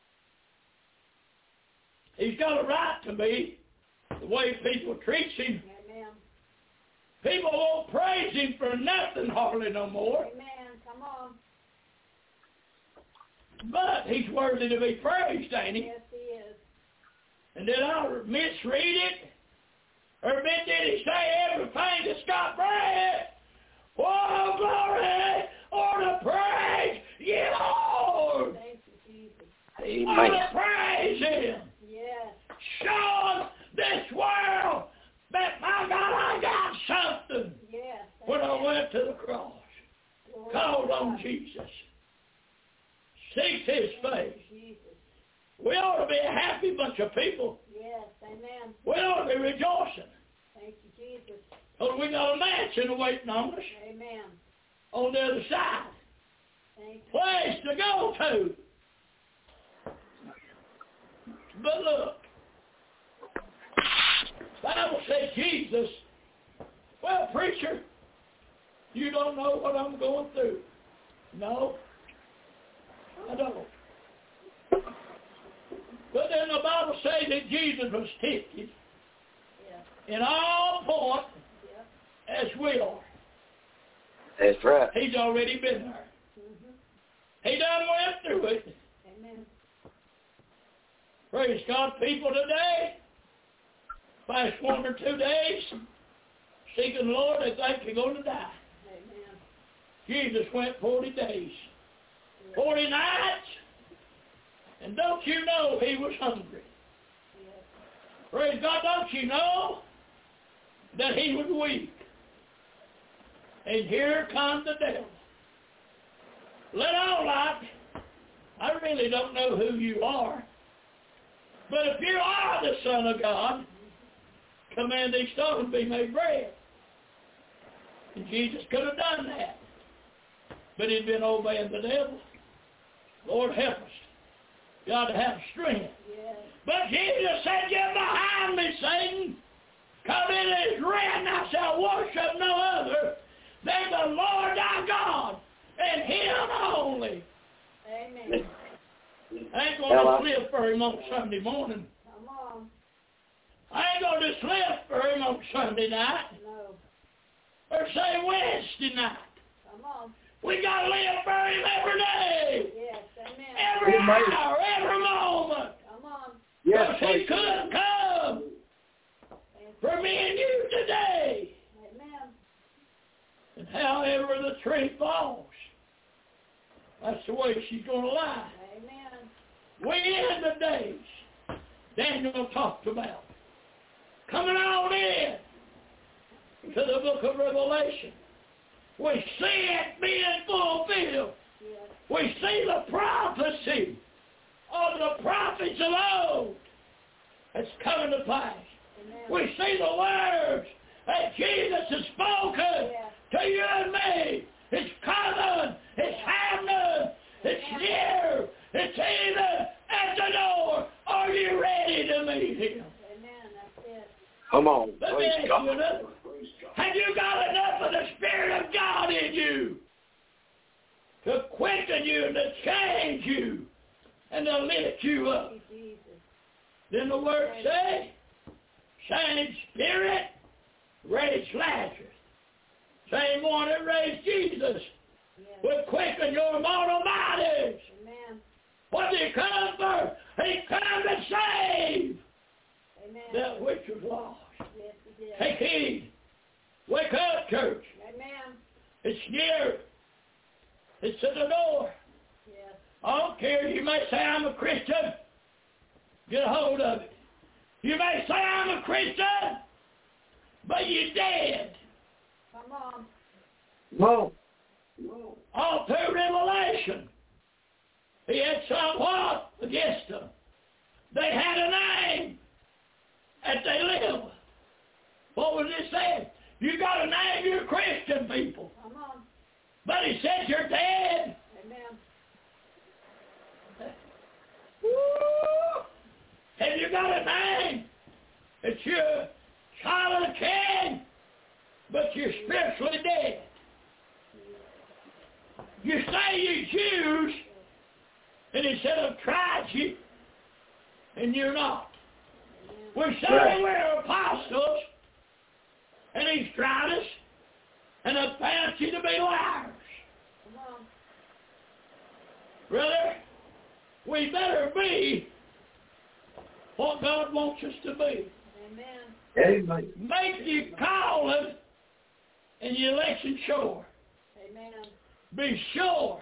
He's got a right to be the way people treat Him. Amen. People won't praise Him for nothing hardly no more. Amen. Come on. But He's worthy to be praised, ain't He? Yes, He is. And did I misread it? Or did He say everything that's got breath? Oh, glory! Or to praise ye, Lord! Thank you, Jesus. Amen. Or to praise Him. Yes. Show this world that, my God, I got something. Yes. When I went to the cross. Lord, called on Jesus. Seek His face. We ought to be a happy bunch of people. Yes, amen. We ought to be rejoicing. Thank you, Jesus. Because we got a mansion waiting on us. Amen. On the other side. Thank you. Place to go to. But look, the Bible says Jesus, well, preacher, you don't know what I'm going through. No, I don't. But then the Bible says that Jesus was tempted yeah. in all points yeah. as we are. That's right. He's already been there. Mm-hmm. He done went through it. Amen. Praise God, people today, past one or two days, seeking the Lord, they think they're going to die. Amen. Jesus went forty days, yeah. forty nights, and don't you know He was hungry. Praise God, don't you know that he was weak? And here comes the devil. Let on like, I really don't know who you are. But if you are the Son of God, command these stones to be made bread. And Jesus could have done that. But he'd been obeying the devil. Lord help us. God to have strength. Yes. But Jesus said, get behind me, Satan. Come in his rest, thou shalt worship no other than the Lord thy God, and him only. Amen. I ain't going to slip for him on Sunday morning. Come on. I ain't going to slip for him on Sunday night. No. Or say Wednesday night. Come on. We got to live for him every day. Yes, amen. Every amen. Hour, every moment. Come on. Yes, because he could come for me and you today. Amen. And however the tree falls, that's the way she's going to lie. Amen. We in the days Daniel talked about. Coming on in to the book of Revelation. We see it being fulfilled. Yes. We see the prophecy of the prophets of old that's coming to pass. Amen. We see the words that Jesus has spoken yes. to you and me. It's coming. It's happening. It's Amen. Near. It's even at the door. Are you ready to meet him? Amen. That's it. Come on. Let me ask you another. Have you got enough of the Spirit of God in you to quicken you and to change you and to lift you up? Then the word says, same Spirit raised Lazarus. Same one that raised Jesus yes. will quicken your mortal bodies. Amen. What did he come for? He come to save Amen. That which was lost. Yes, he did. Take heed. Wake up, church. Amen. It's near. It's at the door. Yes. I don't care. You may say I'm a Christian. Get a hold of it. You may say I'm a Christian, but you're dead. Come on. No. No. All through Revelation, he had somewhat against them. They had a name that they lived. What was it saying? You got a name, you're Christian people. Come on. But he says you're dead. Amen. Woo! Have you got a name? It's your child of the king, but you're spiritually dead. You say you're Jews, and he said, I've tried you, and you're not. We say we're apostles, and he's tried us, and I found you to be liars. Come on. Brother, we better be what God wants us to be. Amen. Amen. Make your calling and your election sure. Amen. Be sure.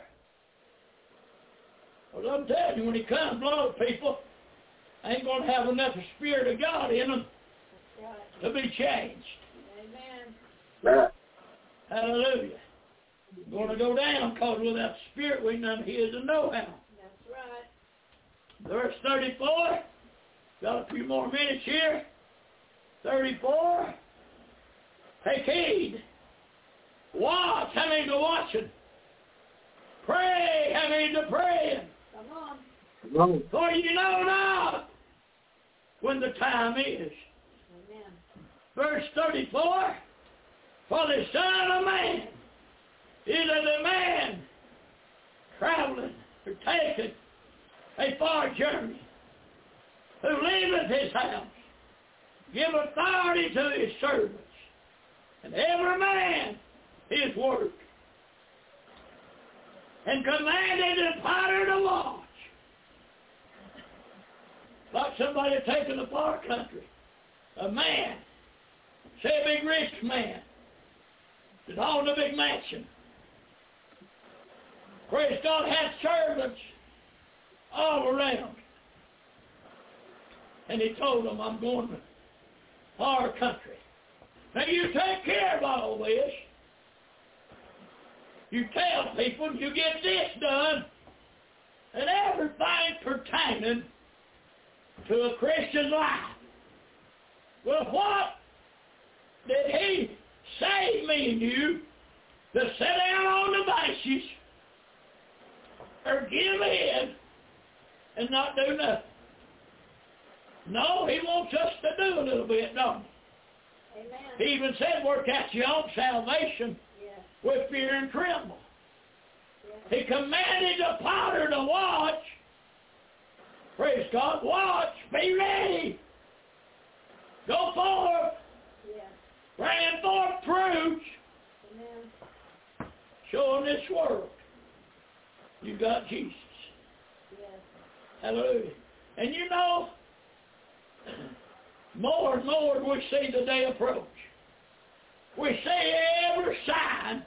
Well, I'm telling you, when he comes, Lord, people ain't going to have enough of the Spirit of God in them right. to be changed. Amen. Right. Hallelujah. We're going to go down because without the Spirit we none hear to know how. That's right. Verse thirty-four. Got a few more minutes here. thirty-four. Take heed. Watch. How many to watching? Pray. How many to praying? Come on. Come on. For you know not when the time is. Amen. Verse thirty-four. For the Son of Man is the man traveling or taking a far journey, who leaveth his house, give authority to his servants, and every man his work, and commanded the potter to watch. Like somebody taking a far country, a man, say a big rich man, that owned a big mansion. Praise God, had servants all around. And he told them, I'm going to our country. Now you take care of all this. You tell people you get this done, and everything pertaining to a Christian life. Well, what did he save me and you to sit down on the basis or give in and not do nothing? No, he wants us to do a little bit, don't he? Amen. He even said, work out your own salvation Yes. with fear and tremble. Yes. He commanded the potter to watch. Praise God. Watch. Be ready. Go forth. Yes. Bring forth fruit. Amen. Showing this world you got Jesus. Yes. Hallelujah. And you know, more and more we see the day approach. We see every sign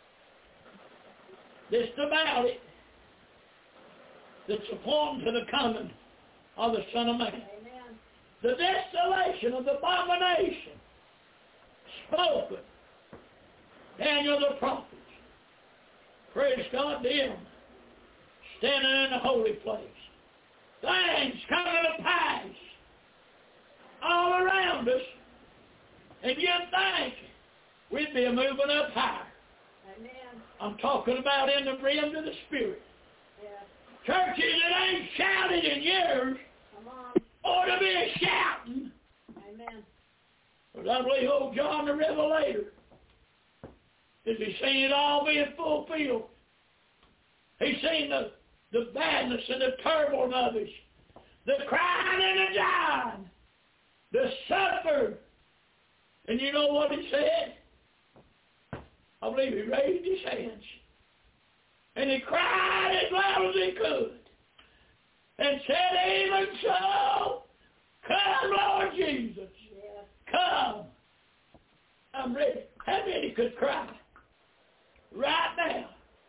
that's about it that's pointing to the coming of the Son of Man. Amen. The desolation of the abomination spoken. Daniel the prophet. Praise God, them standing in the holy place. Things coming to pass all around us, and you think we'd be moving up higher. Amen. I'm talking about in the realm of the Spirit. Yes. Churches that ain't shouted in years Come on. ought to be shouting. Amen. But I believe old John the Revelator, as he seen it all being fulfilled, he seen the, the badness and the turmoil of it, the crying and the dying, the suffer. And you know what he said? I believe he raised his hands. And he cried as loud as he could. And said, even so, come, Lord Jesus. Yes. Come. I'm ready. How many could cry right now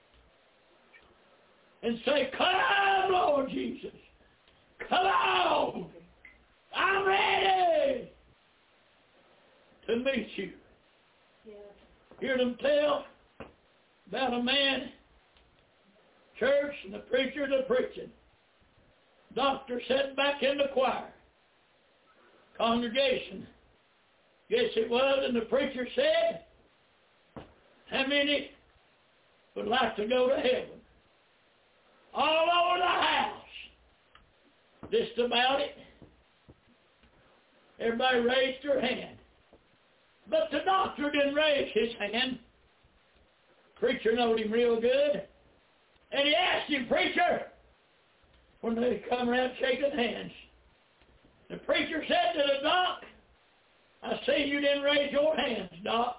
and say, come, Lord Jesus. Come on. I'm ready to meet you. Yes. Hear them tell about a man, church, and the preacher the preaching. Doctor sitting back in the choir. Congregation. Guess it was, and the preacher said, how many would like to go to heaven? All over the house. Just about it. Everybody raised their hand. But the doctor didn't raise his hand. Preacher knowed him real good. And he asked him, preacher, when they come around shaking hands. The preacher said to the doc, I see you didn't raise your hands, doc.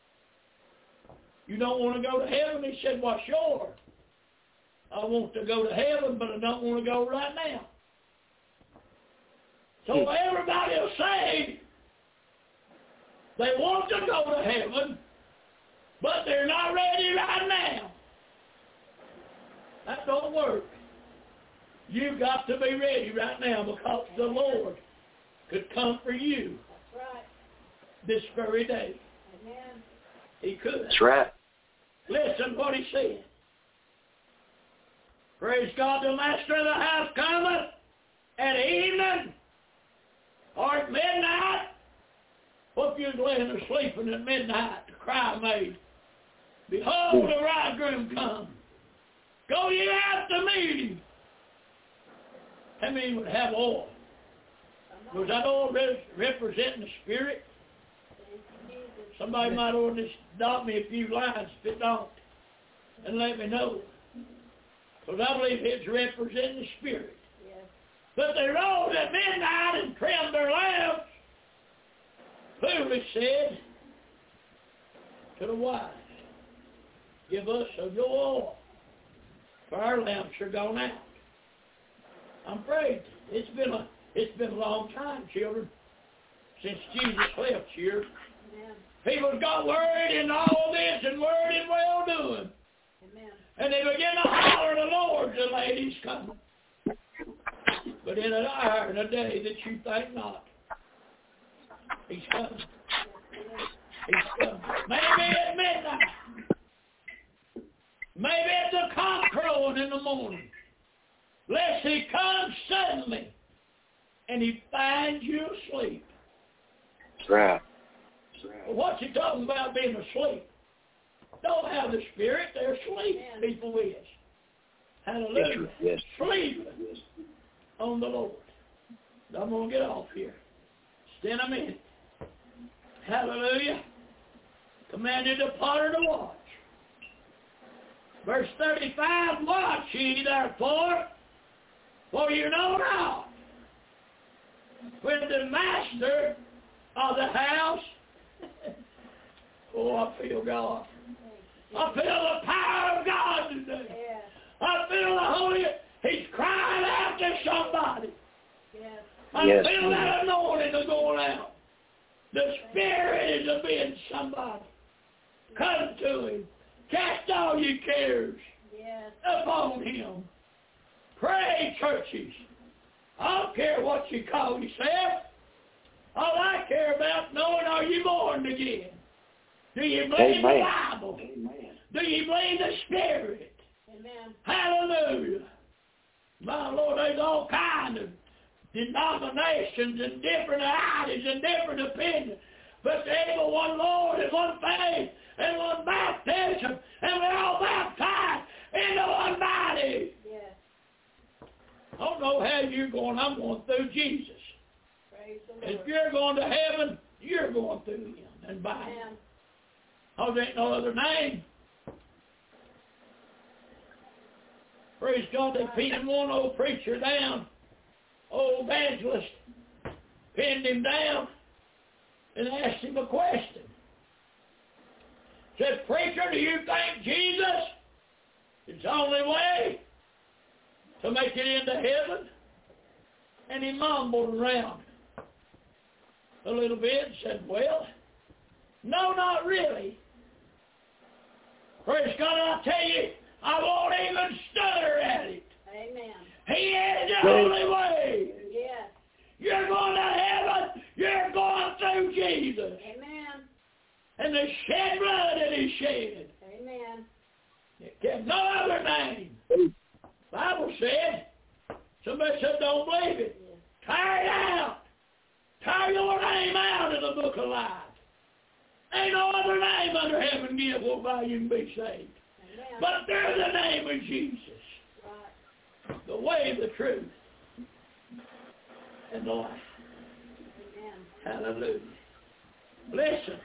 You don't want to go to heaven? He said, well, sure. I want to go to heaven, but I don't want to go right now. So everybody will say they want to go to heaven, but they're not ready right now. That don't work. You've got to be ready right now because the Lord could come for you. That's right. This very day. Amen. He could. That's right. Listen what he said. Praise God, the master of the house cometh at evening or at midnight. What if you're laying there sleeping at midnight, the cry made, behold, the bridegroom come. Go ye out to meet him. How many would have oil? Was that oil re- representing the Spirit? Somebody might order to stop me a few lines if it don't, and let me know. Because I believe it's representing the Spirit. Yes. But they rose at midnight and trimmed their lamps. Foolish said to the wise, give us of your oil, for our lamps are gone out. I'm afraid it's been a it's been a long time, children, since Jesus left here. Amen. People got worried in all this and worried in well-doing. Amen. And they begin to holler, the Lord, the lady's coming. but in an hour and a day that you think not. He's coming. He's coming. Maybe at midnight. Maybe at the cock crowing in the morning. Lest he comes suddenly and he finds you asleep. That's right. Well, what's he talking about being asleep? Don't have the spirit, they're asleep, people is. Hallelujah. Yes. Sleep on the Lord. I'm going to get off here. Stand a minute. Hallelujah. Commanded the potter to watch. Verse thirty-five, watch ye therefore, for you know not when the master of the house, oh, I feel God. I feel the power of God today. I feel the Holy, He's crying out to somebody. I Yes. feel that anointing is going out. The Spirit is being somebody. Come to Him. Cast all your cares Yes. upon Him. Pray, churches. I don't care what you call yourself. All I care about knowing, are you born again? Do you believe Amen. the Bible? Amen. Do you believe the Spirit? Amen. Hallelujah. My Lord, there's all kinds of denominations and different ideas and different opinions. But there's but one Lord and one faith and one baptism, and we're all baptized into one body. Yes. I don't know how you're going. I'm going through Jesus. Praise the Lord. If you're going to heaven, you're going through Him and by Him. Amen. Oh, there ain't no other name. Praise God, they pinned one old preacher down, old evangelist, pinned him down and asked him a question. Said, preacher, do you think Jesus is the only way to make it into heaven? And he mumbled around a little bit and said, well, no, not really. Praise God, I'll tell you, I won't even stutter at it. Amen. He is the only way. Yes. You're going to heaven. You're going through Jesus. Amen. And the shed blood that He shed. Amen. There's no other name. Bible said, somebody said don't believe it. Yes. Tear it out. Tear your name out of the book of life. Ain't no other name under heaven given whereby you can be saved. Amen. But through the name of Jesus, Right. the way, the truth, and the life. Amen. Hallelujah. Listen.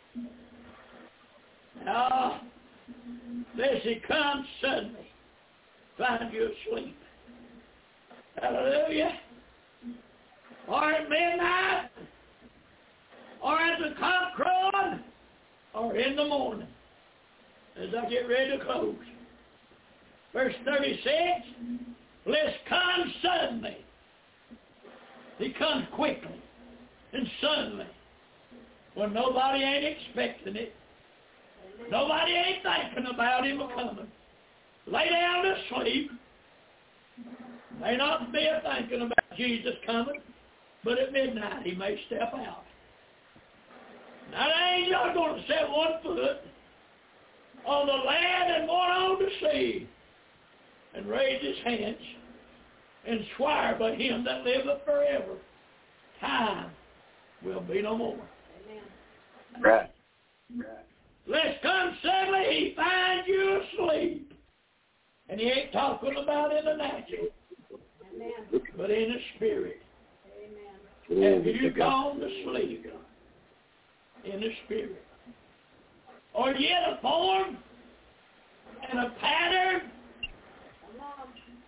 Now, lest He comes suddenly, find you asleep. Hallelujah. Or at midnight, or at the cock crowing, or in the morning, as I get ready to close. Verse thirty-six, lest come suddenly. He comes quickly and suddenly, when nobody ain't expecting it. Nobody ain't thinking about Him coming. Lay down to sleep. May not be thinking about Jesus coming, but at midnight He may step out. Now the angel going to set one foot on the land and one on the sea, and raise his hands and swear by Him that liveth forever, time will be no more. Amen. Right. Right. Lest come suddenly He finds you asleep. And He ain't talking about in the natural, Amen. but in the spirit. Amen. Have you gone to sleep in the spirit? Or yet a form and a pattern Come on.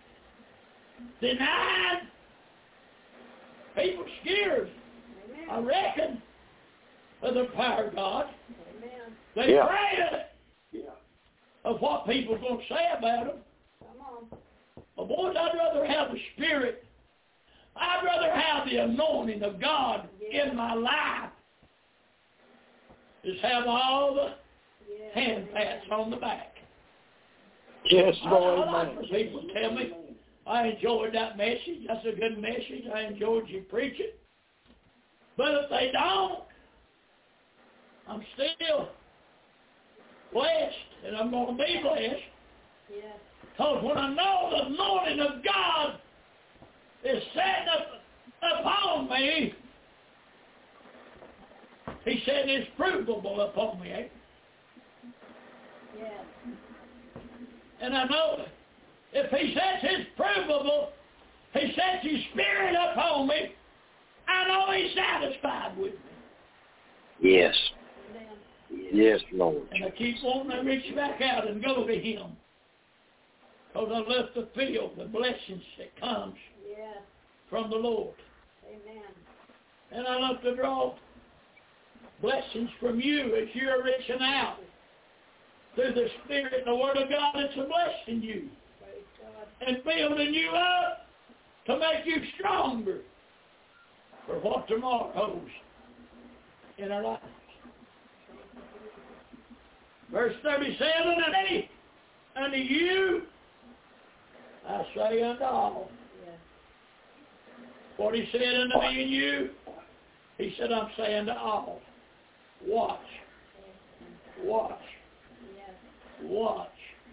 denied? People scared, I Amen. reckon, of the power of God. Amen. They Yeah. afraid of it, of what people's going to say about them. Come on. But boys, I'd rather have the Spirit. I'd rather have the anointing of God Yeah. in my life. Just have all the Yes. hand pats on the back. Yes, I, Lord. I like for people to tell me, I enjoyed that message. That's a good message. I enjoyed you preaching. But if they don't, I'm still blessed, and I'm going to be blessed. Yes. Because when I know the anointing of God is setting up upon me, He said it's provable upon me. Eh? Yes. And I know if He sets His provable, He sets His Spirit upon me, I know He's satisfied with me. Yes. Amen. Yes, Lord. And I keep wanting to reach back out and go to Him. Because I love to feel the blessings that comes Yes. from the Lord. Amen. And I love to draw blessings from you as you're reaching out through the Spirit and the Word of God that's a blessing you. Praise God. And building you up to make you stronger for what tomorrow holds in our lives. Verse thirty-seven and eight, unto you I say unto all. Yes. What He said unto me and you, He said, I'm saying to all, watch, watch, Yes. watch.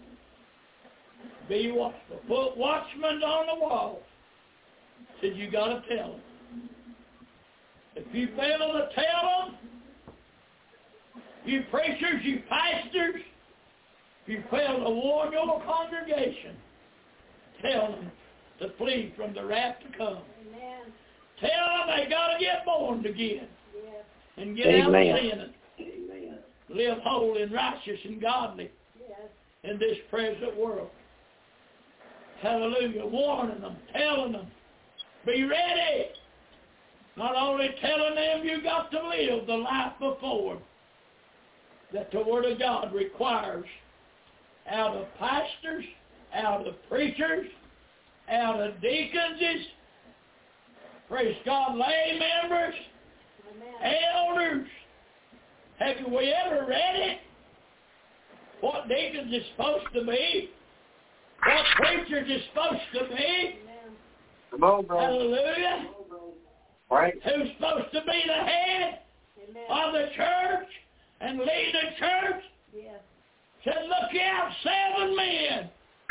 Be watchful. Put watchmen on the wall. Said you got to tell them. If you fail to tell them, you preachers, you pastors, if you fail to warn your congregation, tell them to flee from the wrath to come. Amen. Tell them they got to get born again Yes. and get Amen. out of sin and live holy and righteous and godly Yes. in this present world. Hallelujah. Warning them, telling them, be ready. Not only telling them you got to live the life before that the Word of God requires out of pastors, out of preachers, out of deacons, praise God, lay members, Amen. elders. Have we ever read it? What deacons is supposed to be? What preachers is supposed to be? Amen. Come on, bro. Hallelujah. Right. Who's supposed to be the head Amen. of the church and lead the church? Yes. Said, look out, seven men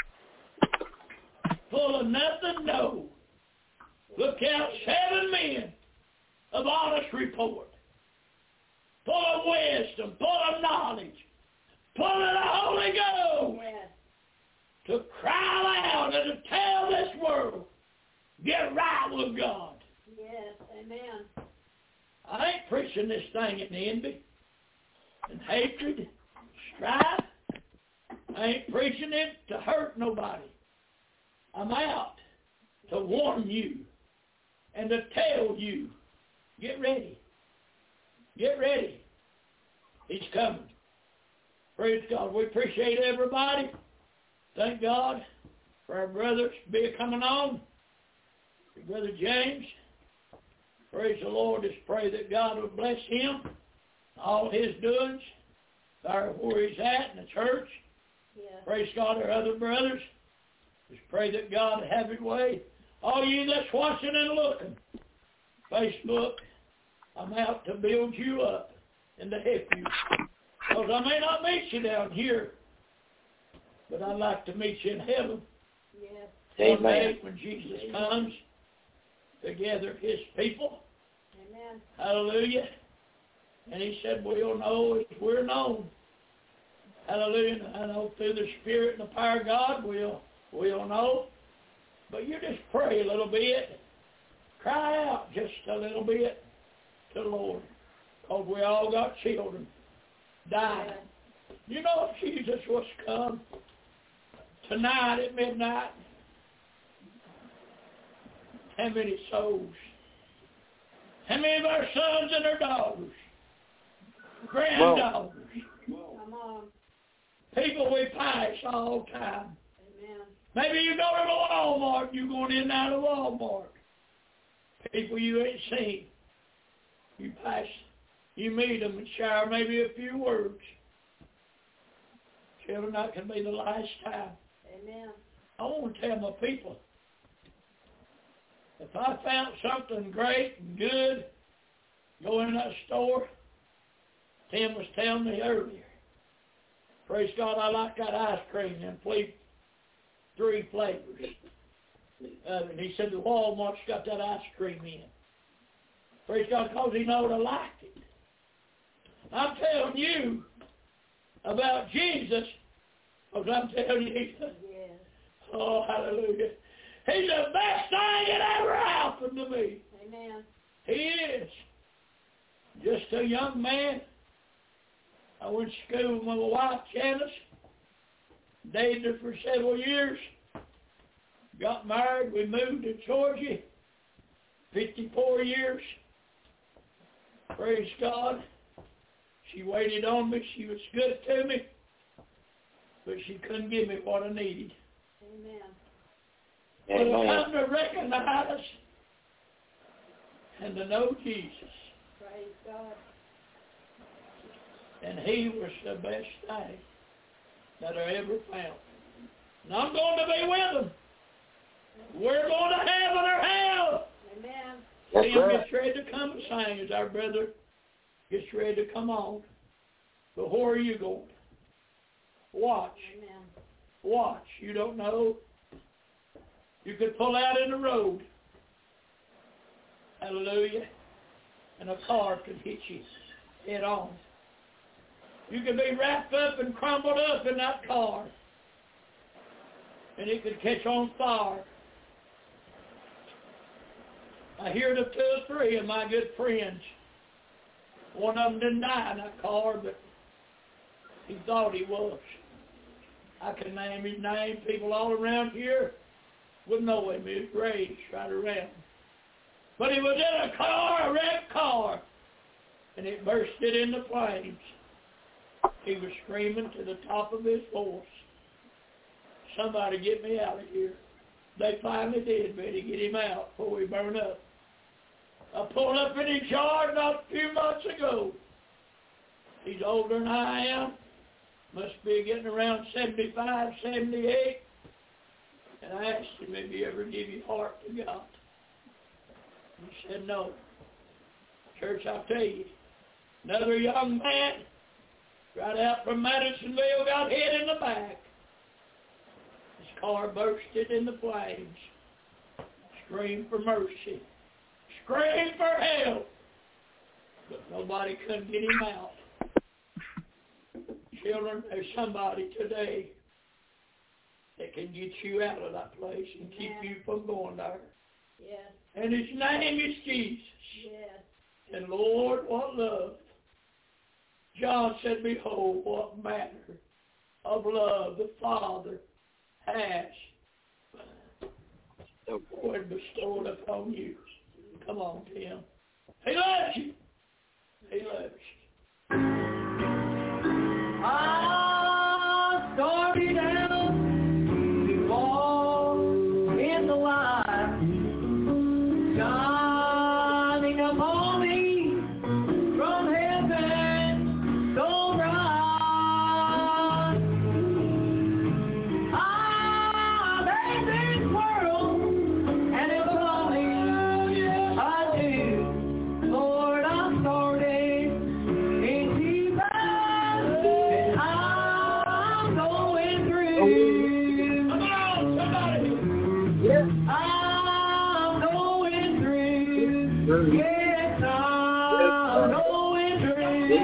full of nothing, no. Look out, seven men of honest report, full of wisdom, full of knowledge, full of the Holy Ghost, Yes. to cry out and to tell this world, get right with God. Yes. Amen. I ain't preaching this thing in envy and hatred, strife. I ain't preaching it to hurt nobody. I'm out to warn you and to tell you, get ready. Get ready. He's coming. Praise God. We appreciate everybody. Thank God for our brothers be coming on. Brother James. Praise the Lord. Just pray that God would bless him, all his doings, there where he's at in the church. Yes. Praise God, our other brothers. Just pray that God would have his way. All you that's watching and looking, Facebook, I'm out to build you up and to help you. Because I may not meet you down here, but I'd like to meet you in heaven. Yes. One day Amen. when Jesus comes to gather his people. Amen. Hallelujah. And he said, we'll know as we're known. Hallelujah. And I know through the Spirit and the power of God, we'll, we'll know. But you just pray a little bit. Cry out just a little bit to the Lord. Because we all got children dying. Yes. You know if Jesus was to come tonight at midnight, how many souls? How many of our sons and our daughters? Granddaughters? Come on. People we pass all the time. Amen. Maybe you go to the Walmart, you're going in and out of Walmart. People you ain't seen. You pass, you meet them and share maybe a few words. Children, that can be the last time. Amen. I want to tell my people, If I found something great and good, go in that store. Tim was telling me earlier. Praise God, I like that ice cream in three, three flavors. Uh, and he said the Walmart's got that ice cream in. Praise God, because he knowed I liked it. I'm telling you about Jesus, because I'm telling you, yes. Oh, hallelujah. He's the best thing that ever happened to me. Amen. He is. Just a young man. I went to school with my wife, Janice. Dated her for several years. Got married. We moved to Georgia. fifty-four years. Praise God. She waited on me. She was good to me. But she couldn't give me what I needed. Amen. But I come to recognize and to know Jesus. Praise God. And he was the best thing that I ever found. And I'm going to be with him. We're going to heaven or hell. Amen. Tim gets ready to come and sing as our brother gets ready to come on. But where are you going? Watch. Amen. Watch. You don't know. You could pull out in the road. Hallelujah. And a car could hit you head on. You could be wrapped up and crumbled up in that car. And it could catch on fire. I heard of two or three of my good friends. One of them didn't die in that car, but he thought he was. I can name his name. People all around here would know him. He was raised right around. But he was in a car, a wrecked car, and it bursted into flames. He was screaming to the top of his voice, "Somebody get me out of here." They finally did, Betty, get him out before we burn up. I pulled up in his yard not a few months ago. He's older than I am. Must be getting around seventy-five, seventy-eight. And I asked him if he ever gave his heart to God. He said no. Church, I'll tell you, another young man right out from Madisonville got hit in the back. His car bursted into flames. Screamed for mercy. Screamed for help. But nobody couldn't get him out. Children, there's somebody today that can get you out of that place and keep yeah. you from going there. Yes. And his name is Jesus. Yes. And Lord, what love. John said, behold, what manner of love the Father has when bestowed upon you. Come on, Tim. He loves you. He loves you. I started out to walk in the light, shining upon me from heaven so bright. I made this world, and it was only I do. Lord, I started in Jesus, and I'm going through. Come on, somebody. Yes. I'm going through. Yes, I'm going through.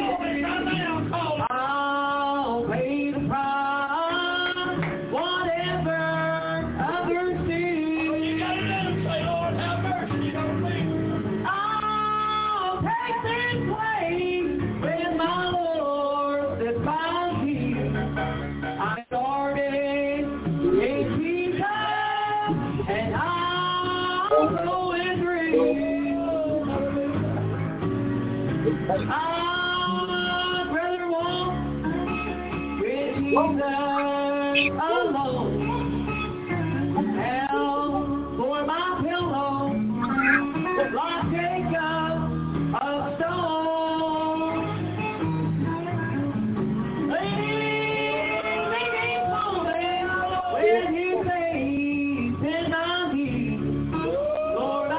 I'll pay the price, whatever others do. You got to do, say, Lord, have mercy on me. I'll take this place with my Lord that finds me. I started in Jesus, and I'm going through. I'd rather walk with Jesus alone. Hell for my pillow, like Jacob a stone. Leave me falling when you face in my need. Lord,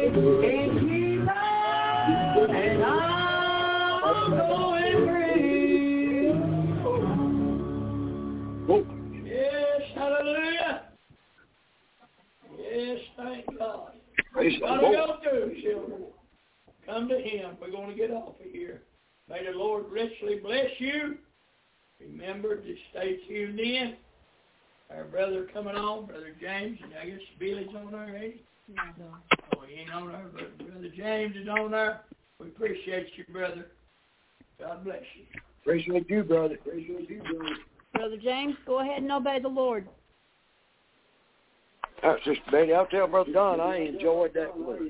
in Jesus, and I'm going free. Yes, hallelujah. Yes, thank God. Praise the Gotta Lord. go through, children. Come to Him. We're going to get off of here. May the Lord richly bless you. Remember to stay tuned in. Our brother coming on, Brother James, and I guess Billy's on there, ain't he? No. Oh, he ain't on there, but Brother James is on there. We appreciate you, brother. God bless you. Appreciate you, brother. Appreciate you, brother. Brother James, go ahead and obey the Lord. All right, Sister Betty, I'll tell Brother Don I enjoyed that word.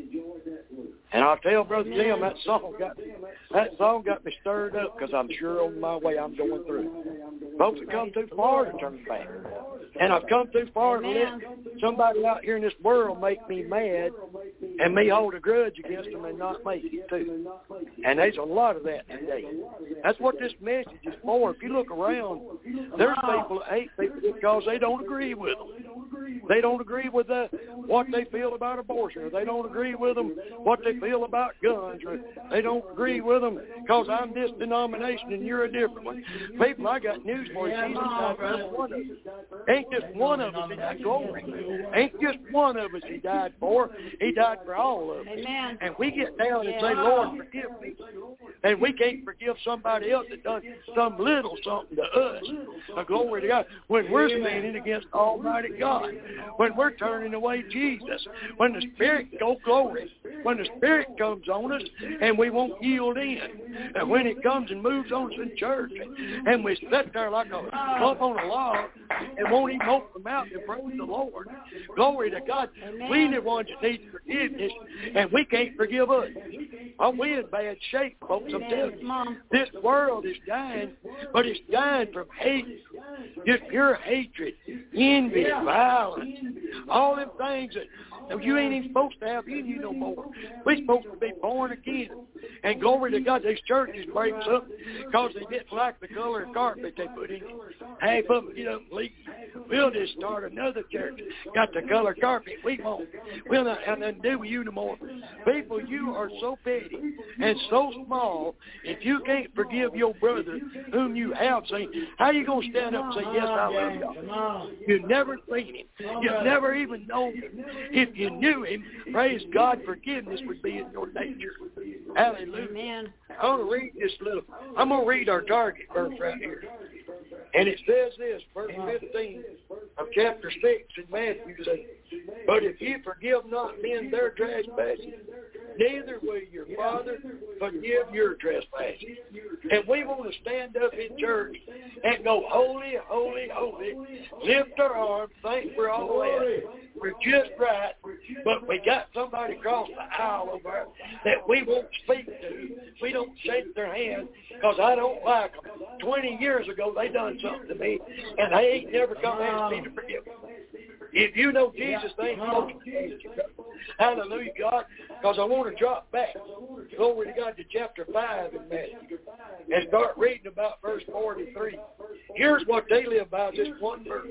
And I'll tell Brother Amen. Tim that song got that song got me stirred up because I'm sure on my way I'm going through. Folks have come too far to turn back. And I've come too far Amen. to let somebody out here in this world make me mad and me hold a grudge against them and not make it too. And there's a lot of that today. That's what this message is for. If you look around, there's people that hate people because they don't agree with them. They don't agree with the, what they feel about abortion, or they don't agree with them what they feel about guns, or they don't agree with them because I'm this denomination and you're a different one. People, I got news for you. Jesus died for every one of us. Ain't just one of us he died glory. Ain't just one of us he died for. He died for all of us. Amen. And we get down and say, Lord, forgive me. And we can't forgive somebody else that done some little something to us. A glory to God. When we're standing against Almighty God. When we're turning away Jesus. When the Spirit goes glory. When the Spirit comes on us and we won't yield in. And when it comes and moves on us in church. And we sit there like a clump on a log and won't even open the mouth and praise the Lord. Glory to God. Amen. We the ones that need forgiveness and we can't forgive us. Oh, we're in bad shape, folks. I'm telling you. Mom. This world is dying, but it's dying from hate. Just pure hatred, envy, violence, all them things that you ain't even supposed to have in you no more. We're supposed to be born again. And glory to God, these churches breaks up because they didn't like the color of carpet they put in. Half of them get up and leave. We'll just start another church. Got the color carpet. We won't. We'll not have nothing to do with you no more. People, you are so petty and so small. If you can't forgive your brother whom you have seen, how are you going to stand up and say, yes, I love you? You've never seen him. You've never even known him. If you knew him, praise God, forgiveness would be in your nature. Hallelujah. Amen. I want to read this little, I'm going to read our target verse right here. And it says this, verse fifteen of chapter six in Matthew says, but if ye forgive not men their trespasses, neither will your Father forgive your trespasses. And we want to stand up in church and go, holy, holy, holy, lift our arms, think we're all that. We're just right, but we got somebody across the aisle over that we won't speak to. We don't shake their hand because I don't like them. Twenty years ago, they done something to me, and they ain't never come ask me to forgive them. If you know Jesus, they ain't supposed to Jesus. Hallelujah, God, because I want to drop back. Glory to God to chapter five in Matthew and start reading about verse forty-three. Here's what they live by, this one verse.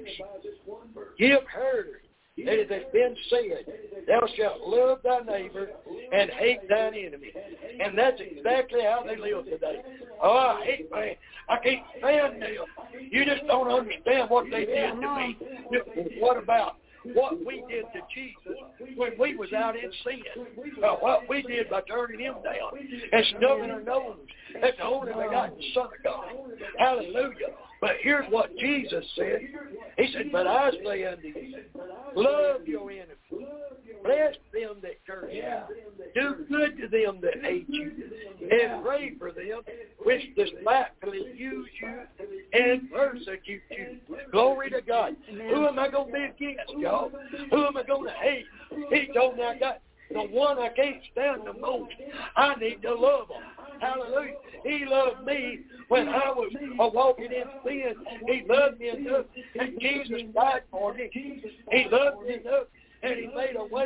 Give heard that it has been said, thou shalt love thy neighbor and hate thine enemy. And that's exactly how they live today. Oh, I hate man. I can't stand them. You just don't understand what they did to me. What about what we did to Jesus when we was out in sin? Uh, what we did by turning him down and snubbing our nose at the only begotten Son of God. Hallelujah. But here's what Jesus said. He said, but I say unto you, love your enemies. Bless them that curse you. Do good to them that hate you. And pray for them which despitefully use you and persecute you. Glory to God. Who am I going to be against, y'all? Who am I going to hate? He told me I got the one I can't stand the most. I need to love him. Hallelujah. He loved me when I was walking in sin. He loved me enough, and Jesus died for me. He loved me enough, and he made a way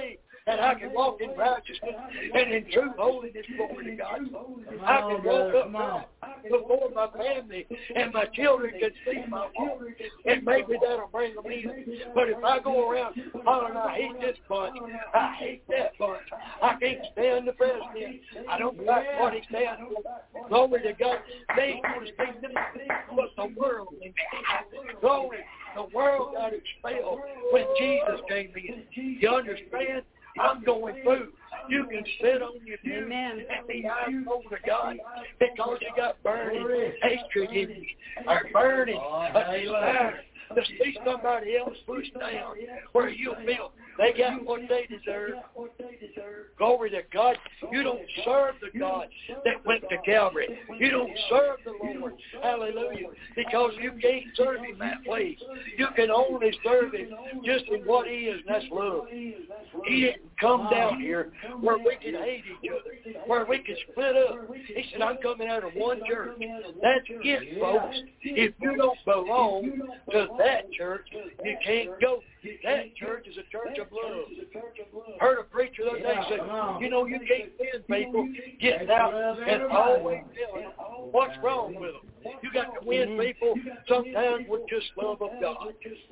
that I can walk in righteousness and in true holiness, glory to God. I can walk up right before my family and my children can see my walk, and maybe that'll bring them in. But if I go around hollering, I hate this bunch, I hate that bunch, I can't stand the president, I don't like what he stands for, glory to God, they ain't going to speak to me, but the world, glory, the world got expelled when Jesus came in. You understand? I'm going through. You can sit on your pew and be eyes over God because you got burning hatred in you, or burning a desire to see somebody else pushed down where you feel they got what they deserve. Glory to God. You don't serve the God that went to Calvary. You don't serve the Lord. Hallelujah. Because you can't serve Him that way. You can only serve Him just in what He is, and that's love. He didn't come down here where we can hate each other, where we can split up. He said, I'm coming out of one church. That's it, folks. If you don't belong to that church, you can't go. That church is a church of love. Heard a preacher the other day say, you know, you can't stand people getting out and always telling them what's wrong with them. You got to win people sometimes with just love of God.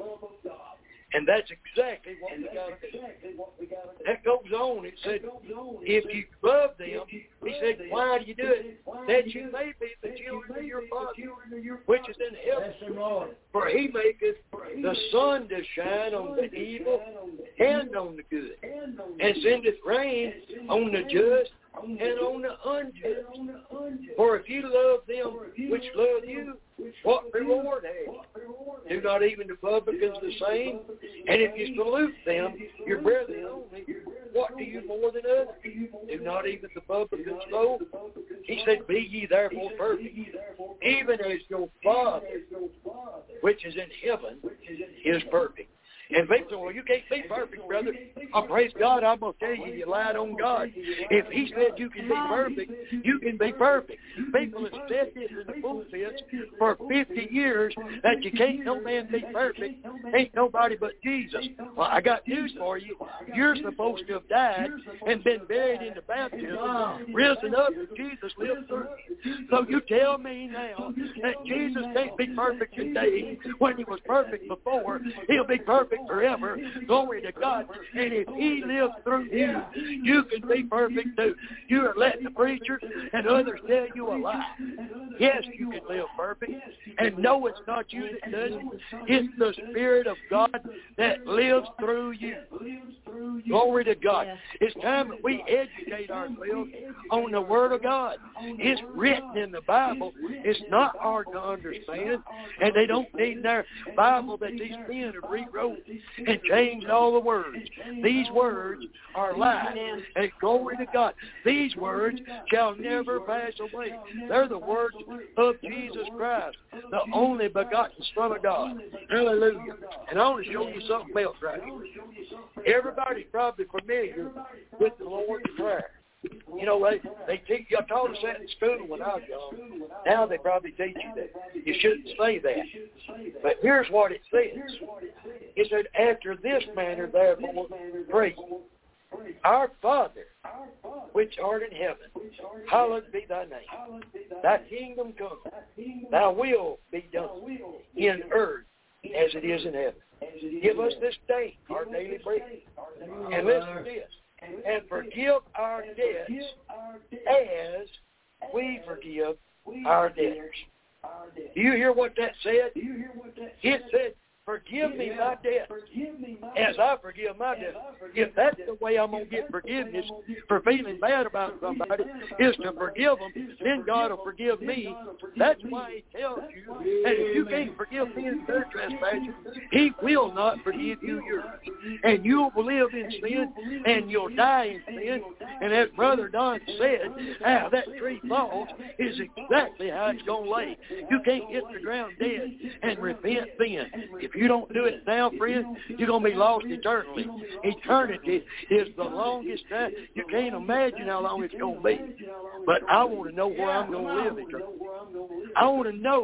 And that's exactly what we got to do. That goes on. It said, if you love them, he said, why do you do it? That you may be the children of your Father, which is in heaven. For He maketh the sun to shine on the evil and on the good, and sendeth rain on the just and on the unjust. For if you love them which love you, what reward have you? Do not even the publicans the same? And if you salute them, your brethren only, what do you more than others? Do not even the publicans so? He said, be ye therefore perfect, even as your Father, which is in heaven, is perfect. And people say, well, you can't be perfect, brother. I praise God, I'm going to tell you, you lied on God. If He said you can be perfect, you can be perfect. People have said this in the pulpits for fifty years, that you can't no man be perfect. Ain't nobody but Jesus. Well, I got news for you. You're supposed to have died and been buried in the baptism, risen up, and Jesus lived through you. So you tell me now that Jesus can't be perfect today when He was perfect before. He'll be perfect forever. Glory to God. And if He lives through you, you can be perfect too. You are letting the preacher and others tell you a lie. Yes, you can live perfect. And no, it's not you that does it. It's the Spirit of God that lives through you. Glory to God. It's time that we educate ourselves on the Word of God. It's written in the Bible. It's not hard to understand. And they don't need their Bible that these men have rewrote and changed all the words. These words are life. And glory to God. These words shall never pass away. They're the words of Jesus Christ, the only begotten Son of God. Hallelujah. And I want to show you something else right here. Everybody's probably familiar with the Lord's Prayer. You know, they, they teach, I taught us that in school when I was young. Now they probably teach you that. You shouldn't say that. But here's what it says. It said, after this manner, therefore, pray. Our Father, which art in heaven, hallowed be thy name. Thy kingdom come. Thy will be done in earth as it is in heaven. Give us this day our daily bread. And listen to this. And forgive our debts as we forgive our debtors. Do you hear what that said? It said, forgive me my debt as I forgive my debt. If that's the way I'm going to get forgiveness for feeling bad about somebody, is to forgive them, then God will forgive me. That's why He tells you that if you can't forgive me in their trespasses, He will not forgive you yours. And you'll live in sin, and you'll die in sin. And as Brother Don said, how that tree falls is exactly how it's going to lay. You can't hit the ground dead and repent then. If you don't do it now, friend, you're going to be lost eternally. Eternity is the longest time. You can't imagine how long it's going to be. But I want to know where I'm going to live eternally. I want to know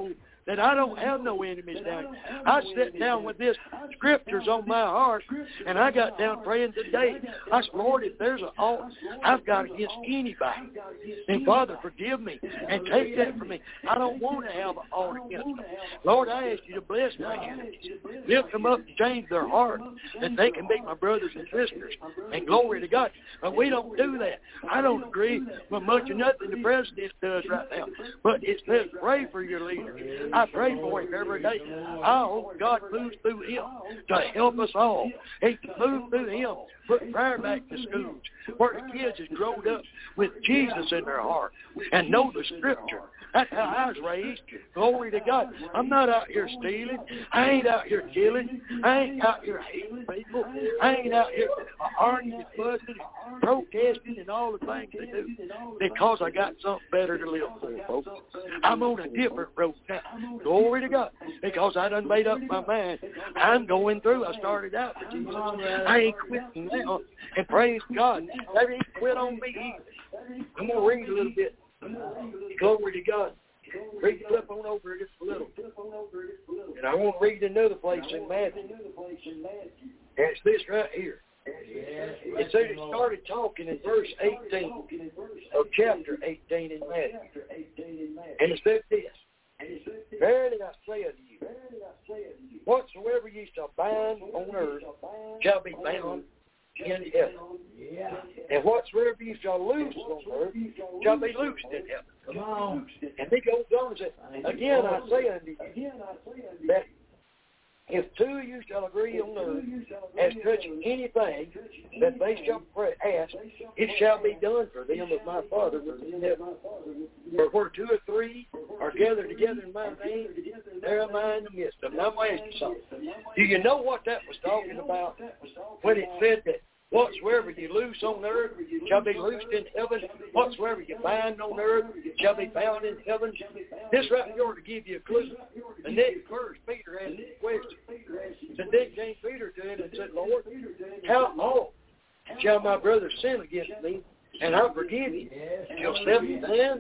that I don't have no enemies down here. I sat down with this scriptures on my heart, and I got down praying today. I said, Lord, if there's an alt I've got against anybody, then Father, forgive me and take that from me. I don't want to have an alt against them. Lord, I ask you to bless my enemies. Lift them up and change their heart that they can be my brothers and sisters. And glory to God. But we don't do that. I don't agree with much of nothing the president does right now. But it says pray for your leader. I pray for him every day. I hope God moves through him to help us all. He can move through him. Put prayer back to schools where the kids has grown up with Jesus in their heart and know the scripture. That's how I was raised. Glory to God. I'm not out here stealing. I ain't out here killing. I ain't out here hating people. I ain't out here arguing, fussing, protesting, and all the things they do because I got something better to live for, folks. I'm on a different road now. Glory to God. Because I done made up my mind. I'm going through. I started out for Jesus. I ain't quitting now. And praise God. They ain't quit on me either. I'm going to read a little bit. Glory to God. Read, flip on over just a little. And I want to read another place in Matthew. And it's this right here. It said it started talking in verse eighteen of chapter eighteen in Matthew. And it said this. Verily I say unto you, whatsoever ye shall bind on earth shall be bound in heaven. And whatsoever you shall loose on earth shall be loosed in heaven. And he goes on and says, again I say unto you, that if two of you shall agree on earth as touching anything that they shall pray, ask, it shall be done for them of my Father which is in heaven. For where two or three are gathered together in my name, there am I in the midst of them. Now I'm going to ask you something. Do you know what that was talking about when it said that whatsoever you loose on earth shall be loosed in heaven. Whatsoever you bind on earth shall be bound in heaven. This right here to give you a clue. The next verse, Peter asked this question. So then came Peter to him and said, Lord, how often shall my brother sin against me, and I forgive him? Till seven times?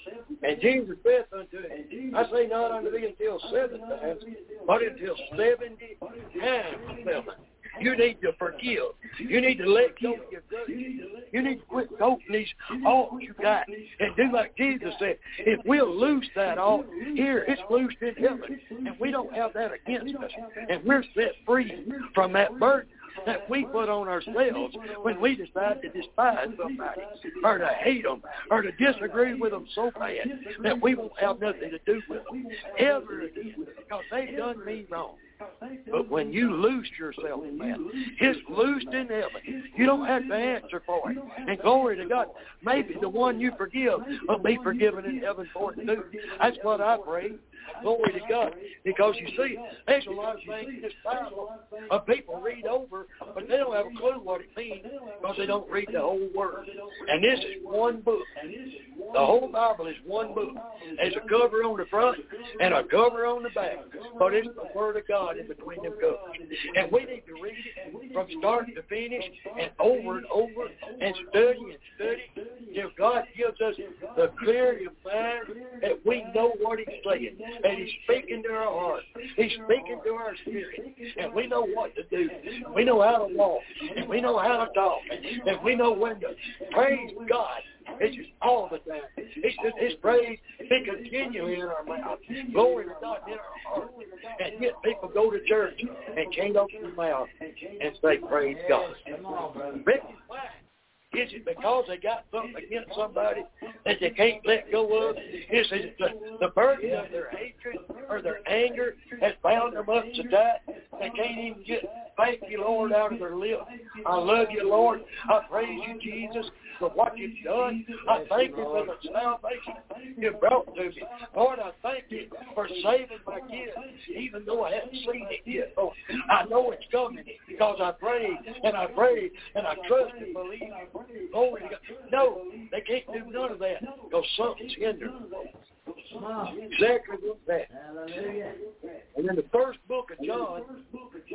And Jesus said unto him, I say not unto thee until seven times, but until seventy times seven. You need to forgive. You need to let go of your grudges. You need to quit toting these alts you got and do like Jesus said. If we'll loose that alt, here it's loosed in heaven. And we don't have that against us. And we're set free from that burden that we put on ourselves when we decide to despise somebody or to hate them or to disagree with them so bad that we won't have nothing to do with them ever again because they've done me wrong. But when you loose yourself, man, it's loosed in heaven. You don't have to answer for it. And glory to God, maybe the one you forgive will be forgiven in heaven for it too. That's what I pray. Glory to God. Because you see, there's a lot of things in this Bible of people read over, but they don't have a clue what it means because they don't read the whole Word. And this is one book. The whole Bible is one book. There's a cover on the front and a cover on the back. But it's the Word of God in between them covers. And we need to read it from start to finish and over and over and study and study till God gives us the clarity of mind that we know what He's saying. And He's speaking to our heart. He's speaking to our spirit. And we know what to do. We know how to walk. And we know how to talk. And we know when to praise God. It's just all the time. It's just His praise be continually in our mouth. Glory to God in our heart. And yet people go to church and can't open their mouth and say, praise God. Ricky, why? Is it because they got something against somebody that they can't let go of? Is it the, the burden of their hatred or their anger has bound them up so tight they can't even get thank you, Lord, out of their lips? I love you, Lord. I praise you, Jesus, for what you've done. I thank you for the salvation you brought to me. Lord, I thank you for saving my kids, even though I haven't seen it yet. Oh, I know it's coming because I prayed and I prayed and I trust and believe. Glory to God. No, they can't do none of that because something's hindering them. Exactly what that. And in the first book of John,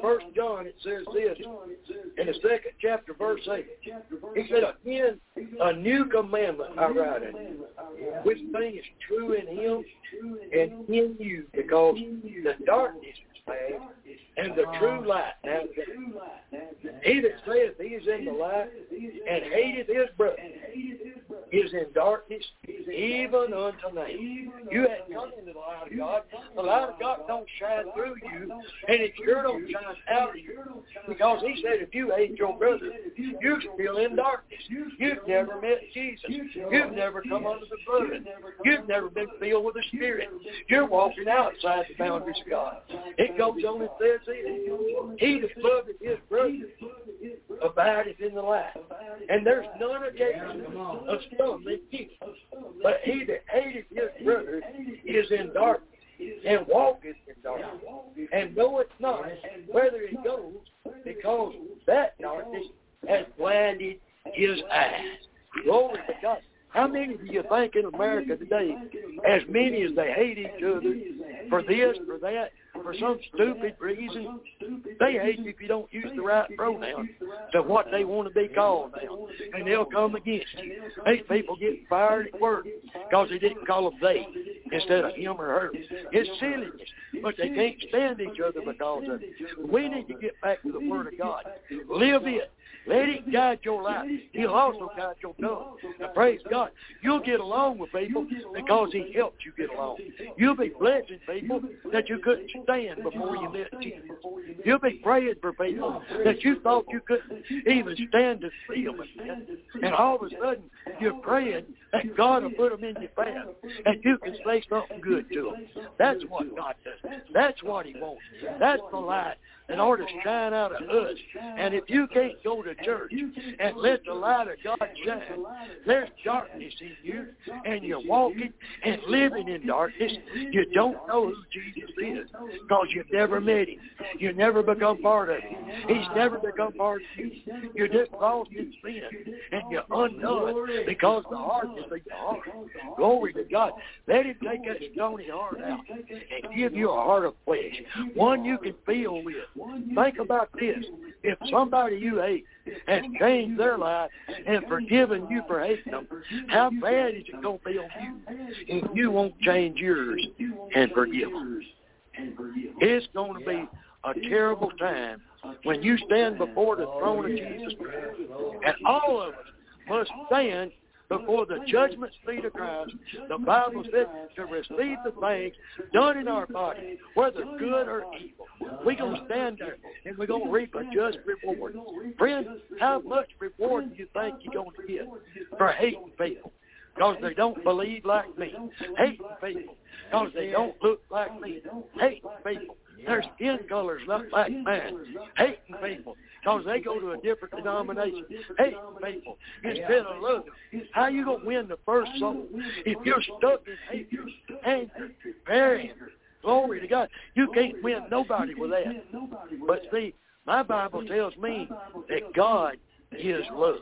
First John, it says this, in the second chapter, verse eight. He said, again, a new commandment I write unto you, which thing is true in him and in you, because the darkness is past, and the true light now came. He that saith he is in the light and hateth his brother is in darkness, even unto now. You hadn't come into the light of God. The light of God don't shine through you, and it sure don't shine out of you. Because he said if you hate your brother, you're still in darkness. You've never met Jesus. You've never come under the blood. You've never been filled with the Spirit. You're walking outside the boundaries of God. It goes on and says this, he that loveth his brother abideth in the light, and there's none against of stumbling people. But he that hateth his brother is in darkness, and walketh in darkness, and knoweth not whither he goes, because that darkness has blinded his eyes. Glory to God. How many do you think in America today, as many as they hate each other for this, for that, for some stupid reason, they hate you if you don't use the right pronoun to what they want to be called now, and they'll come against you. Hate people getting fired at work because they didn't call them they instead of him or her. It's silliness, but they can't stand each other because of it. We need to get back to the Word of God. Live it. Let it guide your life. He'll also guide your tongue. And praise God, you'll get along with people because he helped you get along. You'll be blessing people that you couldn't stand before you met Jesus. You'll be praying for people that you thought you couldn't even stand to see them again. And all of a sudden, you're praying that God will put them in your path and you can say something good to them. That's what God does. That's what he wants. That's the light in order to shine out of us. And if you can't go to church and let the light of God shine, there's darkness in you, and you're walking and living in darkness. You don't know who Jesus is because you've never met him. You never become part of him. He's never become part of you. You're just lost in sin, and you're undone because the hardness of your heart. Glory to God. Let him take that stony heart out and give you a heart of flesh, one you can feel with. Think about this. If somebody you hate has changed their life and forgiven you for hating them, how bad is it going to be on you if you won't change yours and forgive them? It's going to be a terrible time when you stand before the throne of Jesus Christ. And all of us must stand before the judgment seat of Christ. The Bible said to receive the things done in our body, whether good or evil. We're going to stand there and we're going to reap a just reward. Friends, how much reward do you think you're going to get for hating people because they don't believe like me? Hating people because they don't look like me? Hating people. Their skin color's not like mine. Hating people because they go to a different denomination. Hating people instead of loving. How you going to win the first soul if you're stuck in hatred, anger, burying? Glory to God. You can't win nobody with that. But see, my Bible tells me that God is love.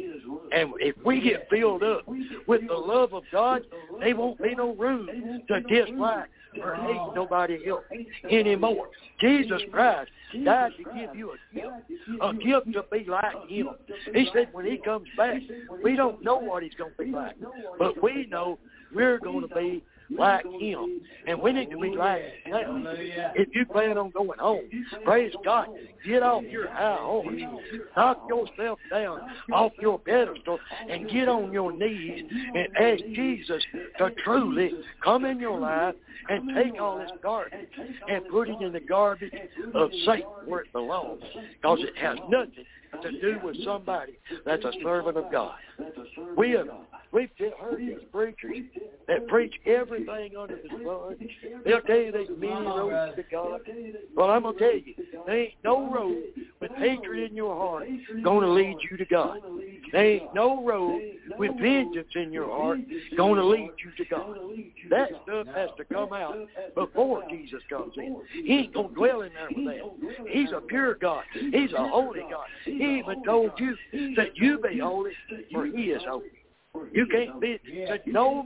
And if we get filled up with the love of God, there won't be no room to dislike or hate nobody else anymore. Jesus Christ died to give you a gift, a gift to be like him. He said when he comes back, we don't know what he's going to be like, but we know we're going to be like him. And we need to be like him. If you plan on going home, praise God, get off your high horse. Knock yourself down off your pedestal and get on your knees and ask Jesus to truly come in your life and take all this garbage and put it in the garbage of Satan where it belongs, because it has nothing to do with somebody that's a servant of God. We have we've heard these preachers that preach everything under the sun. They'll tell you there's many roads to God. Well, I'm gonna tell you, there ain't no road with hatred in your heart gonna lead you to God. There ain't no road with vengeance in your heart gonna lead you to God. That stuff has to come out before Jesus comes in. He ain't gonna dwell in there with that. He's a pure God. He's a holy God. He even told you that you be holy, for he is holy. You can't be to no man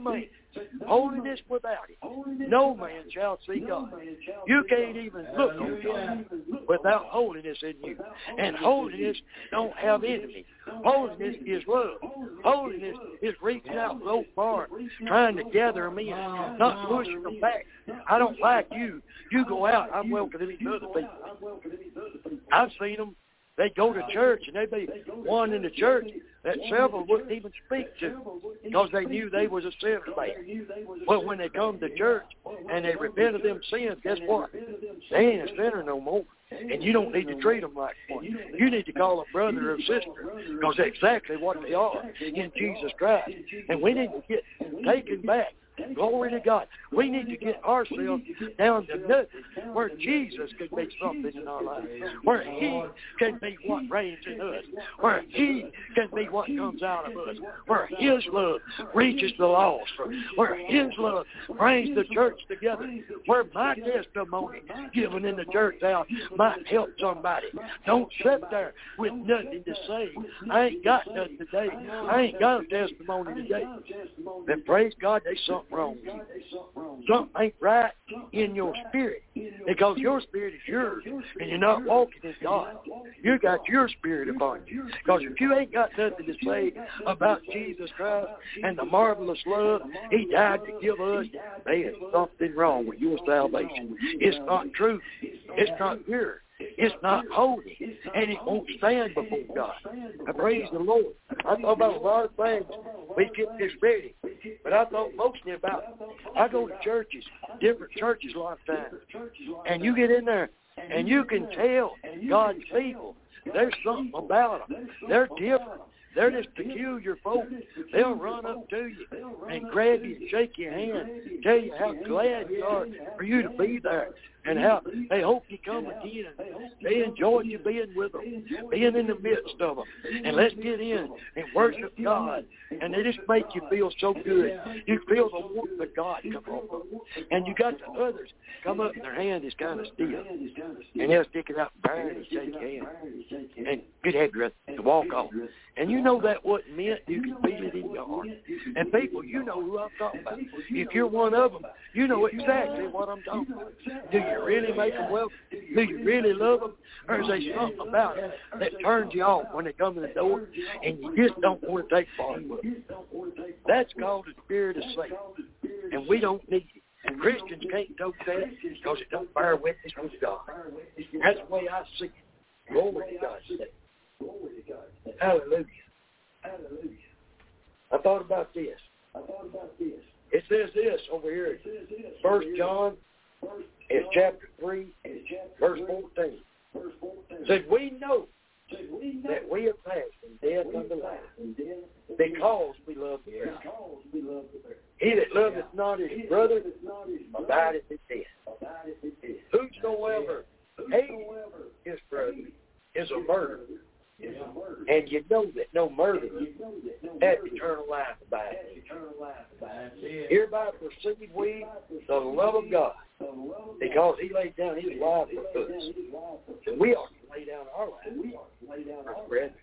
Holiness without it, no man shall see God. You can't even look on God without holiness in you. And holiness don't have enemies. Holiness is love. Holiness is reaching out so far, trying to gather them in, not pushing them back. I don't like you. You go out. I'm welcoming these other people. I've seen them. They go to church, and they'd be one in the church that several wouldn't even speak to because they knew they was a sinner there. Well, when they come to church and they repent of them sins, guess what? They ain't a sinner no more. And you don't need to treat them like one. You need to call them brother or sister because that's exactly what they are in Jesus Christ. And we need to get taken back. Glory to God. We need to get ourselves down to nothing where Jesus can be something in our life, where He can be what reigns in us, where He can be what comes out of us, where His love reaches the lost, where His love brings the church together, where my testimony given in the church now might help somebody. Don't sit there with nothing to say. I ain't got nothing today. I ain't got a testimony today. Then praise God, there's something wrong with you. Something ain't right in your spirit because your spirit is yours and you're not walking in God. You got your spirit upon you. Because if you ain't got nothing to say about Jesus Christ and the marvelous love He died to give us, there's something wrong with your salvation. It's not true. It's not pure. It's not holy, and it won't stand before God. I praise the Lord. I thought about a lot of things. We get this ready, but I thought mostly about, I go to churches, different churches a lot of times, and you get in there, and you can tell God's people, there's something about them. They're different. They're just peculiar folk. They'll run up to you and grab you and shake your hand, tell you how glad you are for you to be there and how they hope you come again. They enjoy you being with them, being in the midst of them. And let's get in and worship God. And they just make you feel so good. You feel the warmth of God come over them. And you got the others come up and their hand is kind of still. And they'll stick it out and and shake your hand. And good head to walk off. And you know that wasn't meant. You can feel it in your heart. And people, you know who I'm talking about. If you're one of them, you know exactly what I'm talking about. Do you really make them welcome? Do you really love them? Or is there something about it that turns you off when they come in the door and you just don't want to take part with them? That's called the spirit of Satan. And we don't need it. And Christians can't do that because it don't bear witness with God. That's the way I see it. Glory to God. Hallelujah. Hallelujah. I thought about this. I thought about this. It says this over here. First John, it's chapter three, verse fourteen. It says, we know that we have passed from death unto life because we love the earth. He that loveth not his brother abideth in death. Whosoever hates his brother is a murderer. And you know that no murderer hath eternal life about it. Hereby perceive we the love of God, because He laid down His life for us. And we ought to lay down our life for the brethren.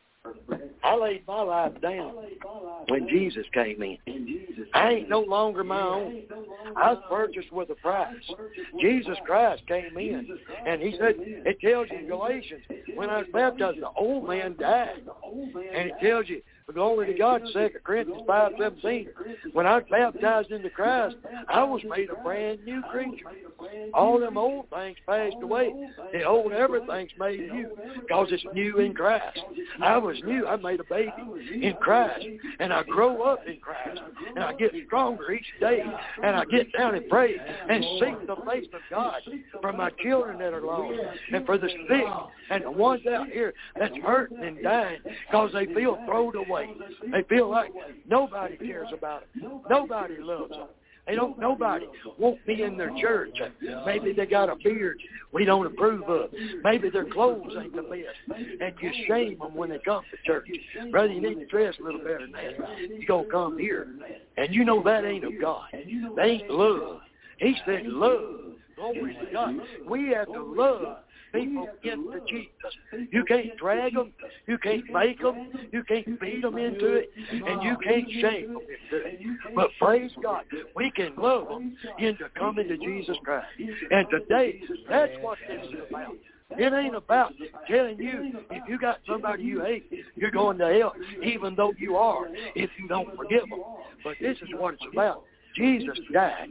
I laid my life down when Jesus came in. I ain't no longer my own. I was purchased with a price. Jesus Christ came in, and He said, it tells you in Galatians, when I was baptized, the old man died. And it tells you, glory to God, Second Corinthians five seventeen, when I was baptized into Christ, I was made a brand new creature. All them old things passed away. The old everything's made new because it's new in Christ. I was new. I made a baby in Christ, and I grow up in Christ, and I get stronger each day, and I get down and pray and seek the face of God for my children that are lost, and for the sick, and the ones out here that's hurting and dying because they feel thrown away. They feel like nobody cares about them. Nobody loves them. They don't, nobody won't be in their church. Maybe they got a beard we don't approve of. Maybe their clothes ain't the best. And you shame them when they come to church. Brother, you need to dress a little better than that. You're going to come here. And you know that ain't of God. That ain't love. He said love. Glory to God. We have to love people into Jesus. You can't drag them. You can't make them. You can't beat them into it. And you can't shame them into it. But praise God, we can love them into coming to Jesus Christ. And today, that's what this is about. It ain't about telling you if you got somebody you hate, you're going to hell, even though you are, if you don't forgive them. But this is what it's about. Jesus died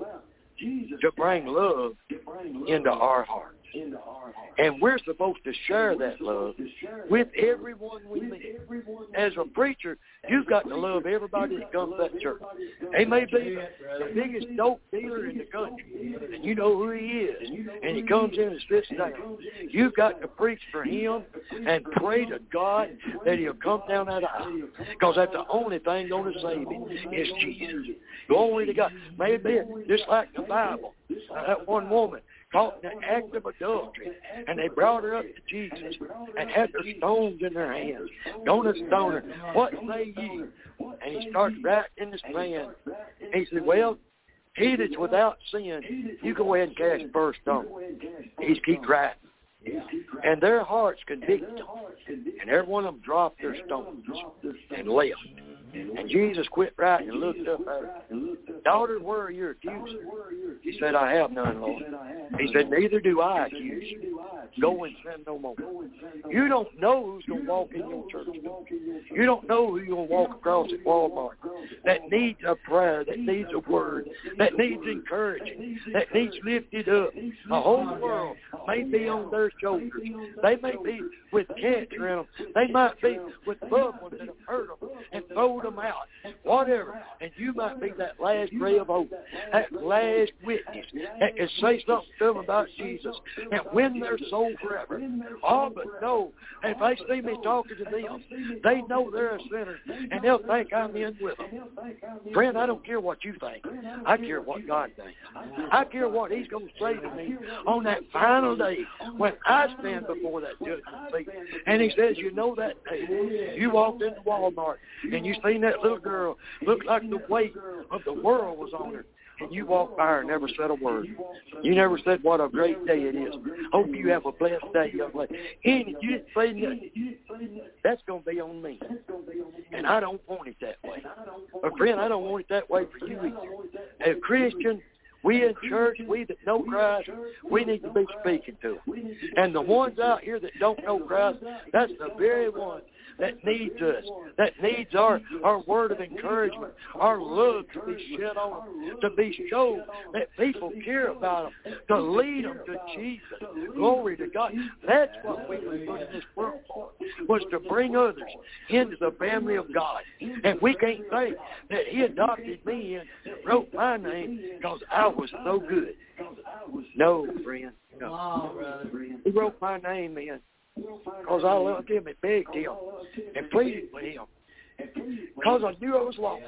to bring love into our hearts. And we're supposed to share that love with everyone we meet. As a preacher, you've got to love everybody that comes to that church. They may be the biggest dope dealer in the country, and you know who he is, and he comes in and sits down. You've got to preach for him and pray to God that he'll come down that aisle, because that's the only thing going to save him is Jesus. Glory to God. Maybe just like the Bible, that one woman caught in the act of adultery, and they brought her up to Jesus and had their stones in their hands, going to stone her. What say ye? And he starts right in the sand. He said, well, he that's without sin, you go ahead and cast the first stone. He keeps right. And their hearts convicted them, and every one of them dropped their stones and left. And Jesus quit right and looked up at her. Daughter, where are your accusers? She said, I have none, Lord. He said, neither do I accuse you. Go and sin no more. You don't know who's going to walk in your church. You don't know who you're going to walk across at Walmart that needs a prayer, that needs a word, that needs encouragement, that needs lifted up. The whole world may be on their shoulders. They may be with cancer in them. They might be with loved ones that have hurt them and thrown them out, whatever. And you might be that last ray of hope, that last witness that can say something to them about Jesus and win their soul forever. Oh, but no, if they see me talking to them, they know they're a sinner, and they'll think I'm in with them. Friend, I don't care what you think. I care what God thinks. I care what he's going to say to me on that final day when I stand before that judgment seat. And he says, you know that day you walked into Walmart and you seen that little girl look like the weight of the world was on her. And you walked by her and never said a word. You never said what a great day it is. Hope you have a blessed day, young lady. And you didn't say nothing. That's going to be on me. And I don't want it that way. But friend, I don't want it that way for you either. As Christians, we in church, we that know Christ, we need to be speaking to them. And the ones out here that don't know Christ, that's the very ones that needs us, that needs our, our word of encouragement, our love to be shed on them, to be shown that people care about them, to lead them to Jesus. Glory to God. That's what we were put in this world for, was to bring others into the family of God. And we can't say that he adopted me and wrote my name because I was so good. No, friend. No. He wrote my name in because I loved him and begged him and pleaded with him. Because I knew I was lost.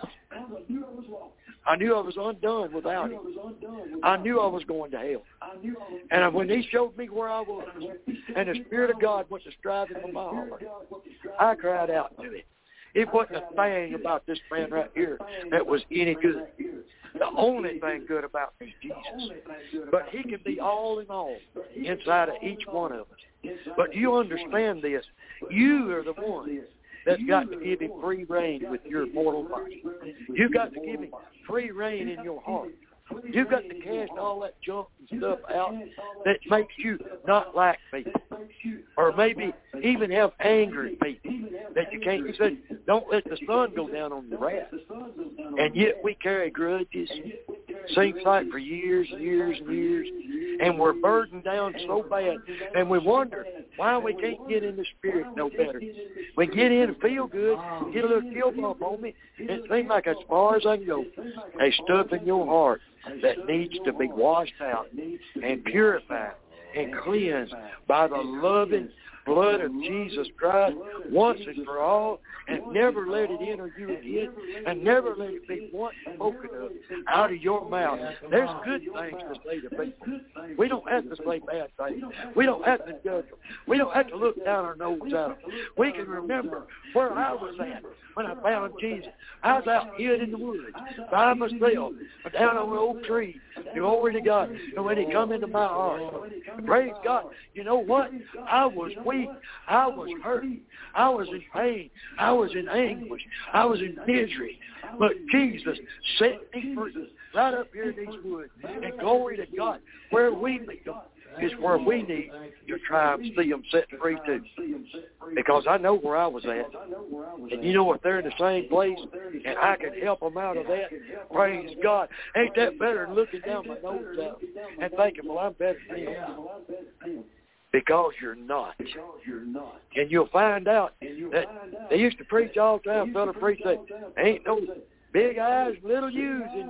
I knew I was undone without him. I knew I was going to hell. And when he showed me where I was, and the Spirit of God was striving in my heart, I cried out to it. It wasn't a thing about this man right here that was any good. The only thing good about him is Jesus. But he can be all in all inside of each one of us. But do you understand this? You are the one that's got to give him free rein with your mortal body. You've got to give him free rein in your heart. You've got to cast all that junk and stuff out that makes you not like people. Or maybe even have anger at people that you can't. He said, don't let the sun go down on your wrath. And yet we carry grudges, seems like for years and years and years, and we're burdened down so bad, and we wonder why we can't get in the Spirit no better. We get in and feel good, get a little kill bump on me, it seems like as far as I can go, there's stuff in your heart that needs to be washed out and purified and cleansed by the loving blood of Jesus Christ once and for all, and never let it enter you again, and never let it be once spoken of out of your mouth. There's good things to say to people. We don't have to say bad things. We don't have to judge them. We don't have to look down our nose at them. We can remember where I was at when I found Jesus. I was out hid in the woods by myself, down on an old tree. Glory to God. And when he come into my heart, praise God, you know what? I was weak. I was hurt. I was in pain. I was in anguish. I was in misery. But Jesus set me free right up here in these woods. And glory to God, where we meet them is where we need to try and see them set free too. Because I know where I was at. And you know if they're in the same place and I can help them out of that, praise God. Ain't that better than looking down my nose out and thinking, well, I'm better than him? Because you're not. And you'll find out that they used to preach all the time, fellow preach that ain't no big eyes, little U's in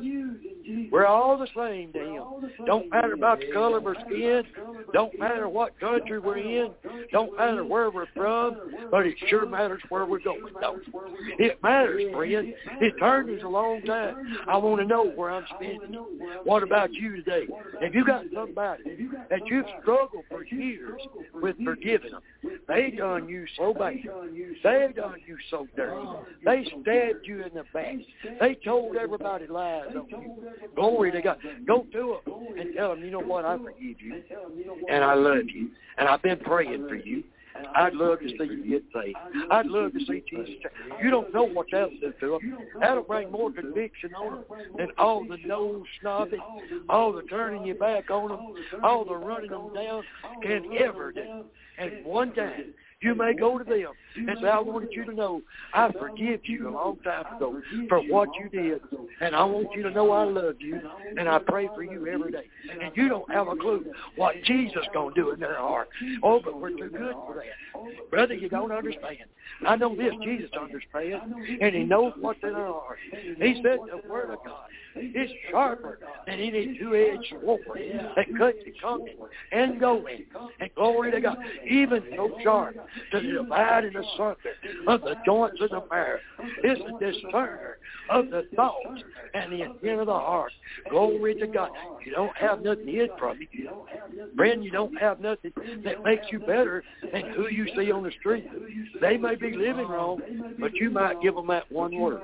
Jesus. We're all the same to him. Don't matter about the color of our skin. Don't matter what country we're in. Don't matter where we're from. But it sure matters where we're going, though. It matters, friend. It turned us a long time. I want to know where I'm spending. What about you today? Have you got somebody that you've struggled for years with forgiving them? They done you so bad. They done you so dirty. They stabbed you in the back. They told everybody lies on you. Glory to God. Go to them and tell them, you know what, I forgive you, and I love you, and I've been praying for you. I'd love to see you get saved. I'd love to see Jesus. You don't know what that'll do to them. That'll bring more conviction on them than all the nose snobbing, all the turning your back on them, all the running them down can ever do. And one time, you may go to them and say, I wanted you to know I forgive you a long time ago for what you did. And I want you to know I love you, and I pray for you every day. And you don't have a clue what Jesus is going to do in their heart. Oh, but we're too good for that. Brother, you don't understand. I know this, Jesus understands, and he knows what's in our heart. He said the word of God is sharper than any two-edged sword that cuts the coming and going. And glory to God, even so sharp to divide in the asunder of the joints of the marrow. It's a discerner of the thoughts and the intent of the heart. Glory to God. You don't have nothing hid from you. Friend, you don't have nothing that makes you better than who you see on the street. They may be living wrong, but you might give them that one word,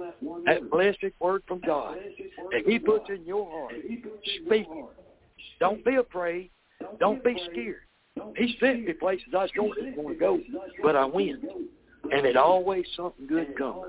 that blessed word from God that he puts in your heart. Speak it. Don't be afraid. Don't be scared. He sent me places I sure didn't want to go, but I went. And it always something good comes.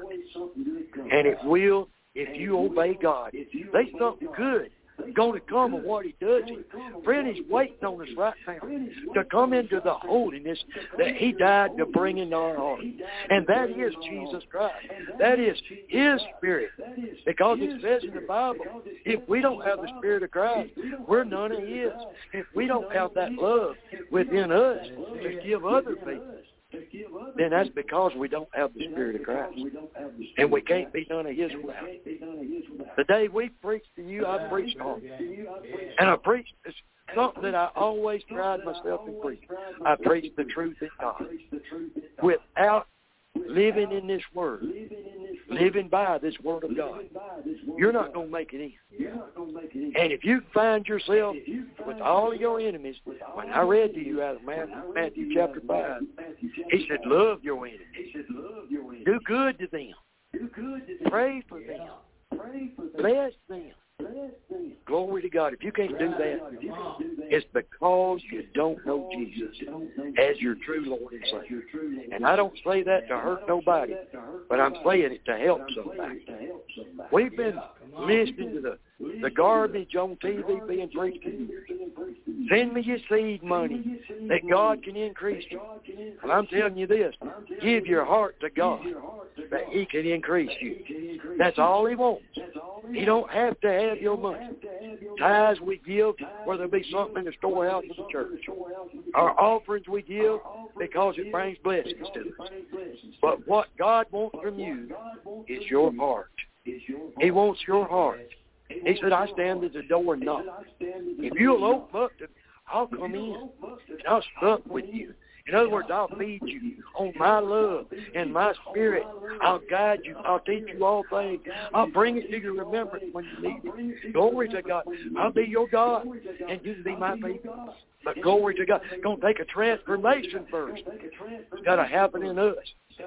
And it will if you obey God. There's something good going to come of what he does. Friend, he's waiting on us right now to come into the holiness that he died to bring into our heart. And that is Jesus Christ. That is his Spirit. Because it says in the Bible, if we don't have the Spirit of Christ, we're none of his. If we don't have that love within us to give other people, then that's because we don't have the Spirit of Christ. And we can't be none of his without. The day we preached to you, I preached on. And I preached something that I always pride myself in preaching. I preached the truth in God. Without living in this word, living by this word of God, you're not going to make it in. And if you find yourself with all of your enemies, when I read to you out of Matthew, Matthew chapter five, he said, love your enemies. Do good to them. Pray for them. Bless them. Glory to God. If you can't do that, it's because you don't know Jesus as your true Lord and Savior. And I don't say that to hurt nobody, but I'm saying it to help somebody. We've been listening to the, the garbage on T V being preached to you. Send me your seed money that God can increase you. And I'm telling you this, give your heart to God that he can increase you. That's all he wants. He don't have to have your money. Tithes we give, whether it be something in the storehouse of the church. Our offerings we give because it brings blessings to us. But what God wants from you is your heart. He wants your heart. He said, I stand at the door and knock. If you'll open up to, I'll come in and I'll sup with you In other words, I'll feed you on my love and my spirit. I'll guide you. I'll teach you all things. I'll bring it to your remembrance when you need it. Glory to God. I'll be your God, and you be my people. But glory to God. It's going to take a transformation first. It's got to happen in us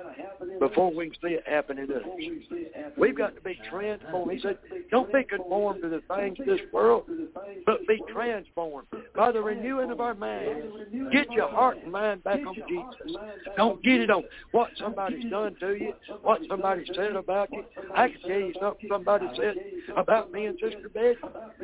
before we can see it happen in us. We've got to be transformed. He said, don't be conformed to the things of this world, but be transformed by the renewing of our mind. Get your heart and mind back on Jesus. Don't get it on what somebody's done to you, what somebody said about you. I can tell you something somebody said about me and Sister Betty.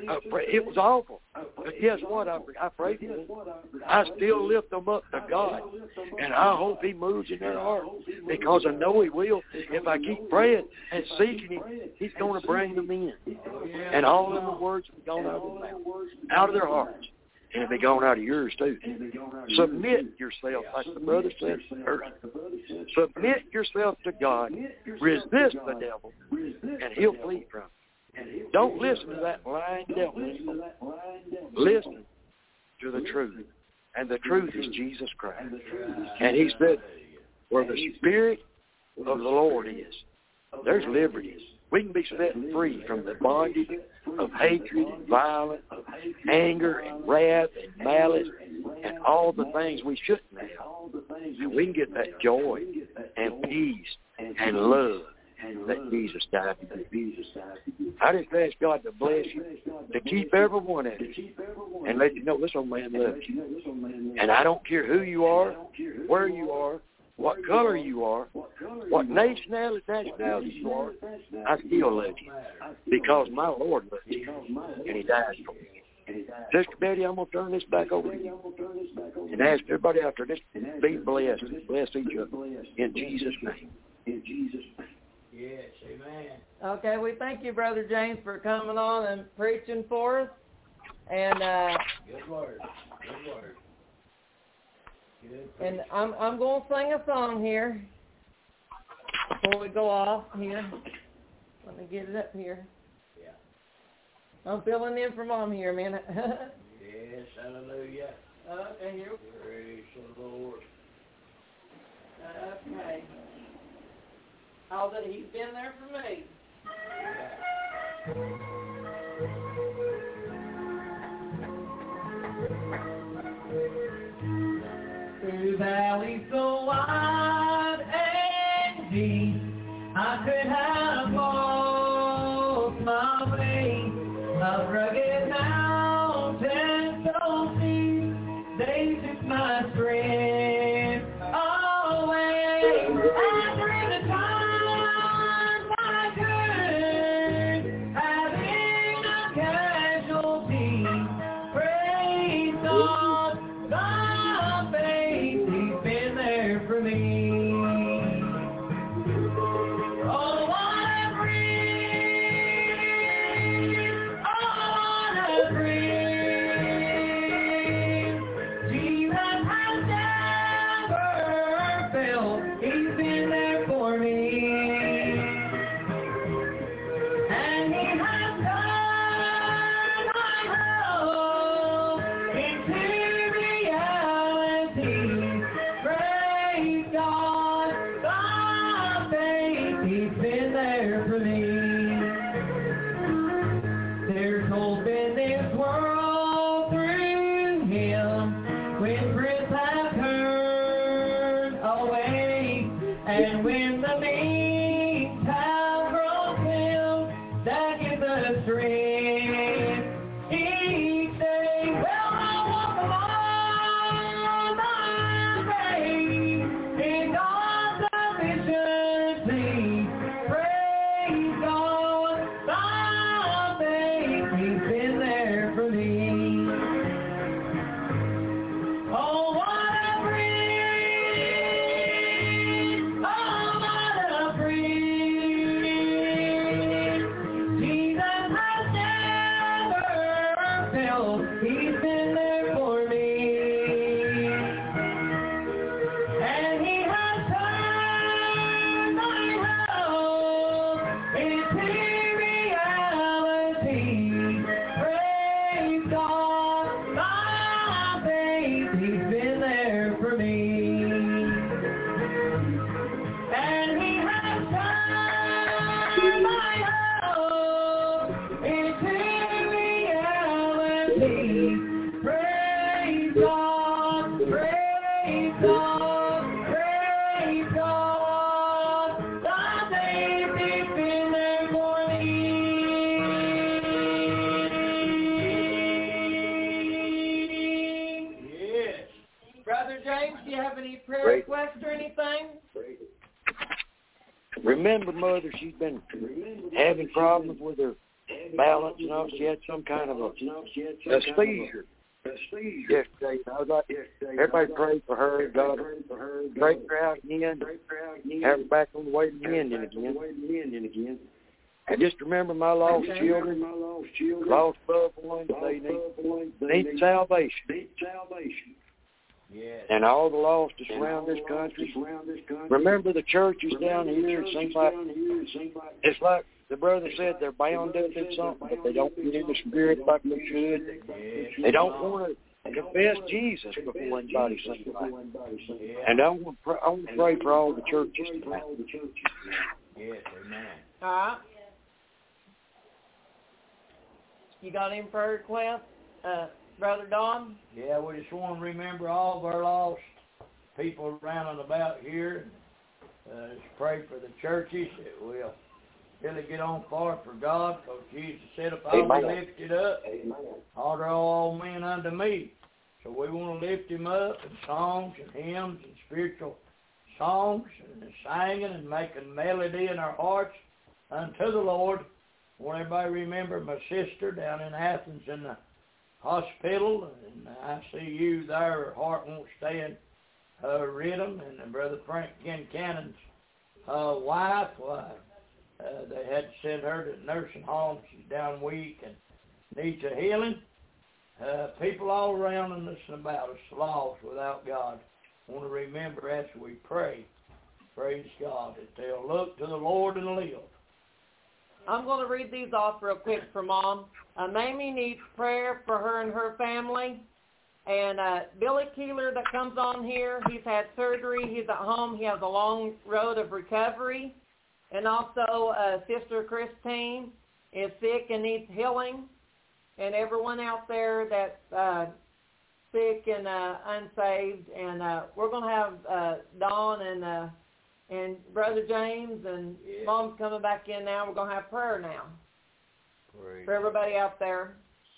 It was awful. But guess what? I, I prayed for them. I still lift them up to God, and I hope He moves in their heart, because I know He will. If I keep praying and seeking Him, He's going to bring them in. And all of the words have gone out of their mouth, out of their hearts, and it'll be gone out of yours too. Submit yourself, like the brother said earlier. Submit yourself to God. Resist the devil, and he'll flee from you. Don't listen to that lying devil anymore. Listen to the truth. And the truth is Jesus Christ. And He said, where the Spirit of the Lord is, there's liberty. We can be set free from the bondage of hatred and violence, anger and wrath and malice and all the things we shouldn't have. And we can get that joy and peace and love that Jesus died to do. I just ask God to bless you, to keep every one of you, and let you know this old man loves you. And I don't care who you are, where you are, what color you are, what nationality, nationality you are, I still love you, because my Lord loves you, and He died for you. Sister Betty, I'm going to turn this back over to you and ask everybody out there, just be blessed, bless each other, in Jesus' name. In Jesus' name. Yes, amen. Okay, we thank you, Brother James, for coming on and preaching for us. And uh, Good word. Good word. Good. And I'm I'm going to sing a song here before we go off here. Let me get it up here. Yeah. I'm filling in for Mom here a minute. Yes, hallelujah. Okay, here. Praise the Lord. Okay. All that He's been there for me. Through valleys so wide and deep, I could have lost my way. Of rugged mountains so steep, they took my strength away. And through the times I could have been a casualty, praise God, the faith He's been there for me. Oh, what a breeze! Oh, what a breeze! Jesus has never failed. He's been there for me. And He has turned my hope into reality. Praise God, the faith He's been there for me. There's hope in this world through Him when friends have turned away, and when the means have grown dim, that gives us strength each day. Well, I walk along my way in God's sufficiency. Praise God, the faith He's been there for me. Oh, what a breeze! Oh, what a praise God, praise God, the day deep in the morning. Yes. Brother James, do you have any prayer Great. requests or anything? Remember, Mother, she's been having problems with her balance and all. She had some kind of a, a seizure yesterday. I was like, everybody prayed for her. God break her out again, have her back on the way to the ending again. And just remember my lost Okay. children, lost loved ones, they need, need salvation. Yes. And all the lost is around this country. Remember the churches down here, it seems like, it's like the brother said, they're bound up in something, but they don't get in the spirit like they should. They don't want to confess Jesus before anybody says it. And I want to pray, I want to pray for all the churches tonight. Yes, amen. All right. You got any prayer requests, uh, Brother Don? Yeah, we just want to remember all of our lost people around and about here. Uh, just pray for the churches that will really get on fire for God, because Jesus said, if I will Amen. lift it up, I'll draw all men unto me. So we want to lift him up in songs and hymns and spiritual songs and singing and making melody in our hearts unto the Lord. I want everybody to remember my sister down in Athens in the hospital, and I see you there. Her heart won't stay in her rhythm, and Brother Frank Kincannon's uh, wife, uh, uh, they had to send her to the nursing home. She's down weak and needs a healing. Uh, people all around and listen about us lost without God. I want to remember as we pray, praise God, that they'll look to the Lord and live. I'm going to read these off real quick for Mom. Uh, Mamie needs prayer for her and her family. And uh, Billy Keeler that comes on here, he's had surgery. He's at home. He has a long road of recovery. And also uh, Sister Christine is sick and needs healing. And everyone out there that's uh, sick and uh, unsaved. And uh, we're going to have uh, Dawn and uh, and Brother James and Yeah. Mom's coming back in now. We're going to have prayer now Praise for everybody out there.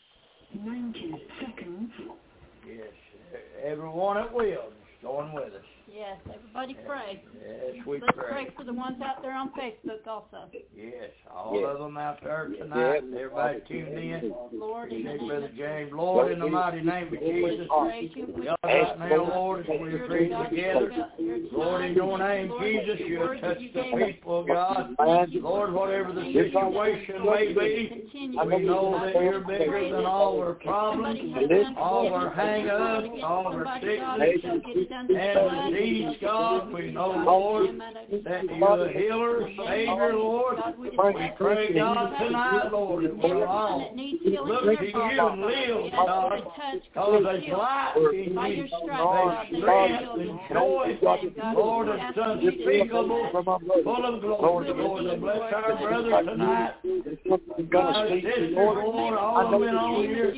ninety seconds. Yes, everyone that will, just join with us. Yes, everybody pray. Yes, we Let's pray. pray for the ones out there on Facebook also. Yes, all Yes. of them out there tonight. Yeah. Everybody tuned in. Lord, in the Say, name Brother of James, Lord, in the mighty name of Jesus, Jesus. praise you. We God, right now, Lord, as we You're pray the God together, that you're the Lord, in God. your name, Lord, Jesus, your you word touch that you the gave us. people, God. Thank you, Lord, whatever the Thank you, situation may be, Continue we know God, that you're pray bigger than that all our somebody problems, has done all something our hang-ups, against all our somebody, God, sickness, they'll get it done to and blood, disease, they'll get God. it We done know, to Lord, God. that you're a healer, Savior, Lord. God, we just We ask pray, you God, to touch tonight, Lord, that we'll everyone all that needs healing look in to their you and body. live, We ask you God, to touch, because God, there's heal. life in By you. your stripes, God, There's they are strength healed. and joy, God, Lord, we it's ask you to unspeakable, touch. full of glory, Lord. And bless our brothers tonight. Our sisters, Lord, all of them in all here.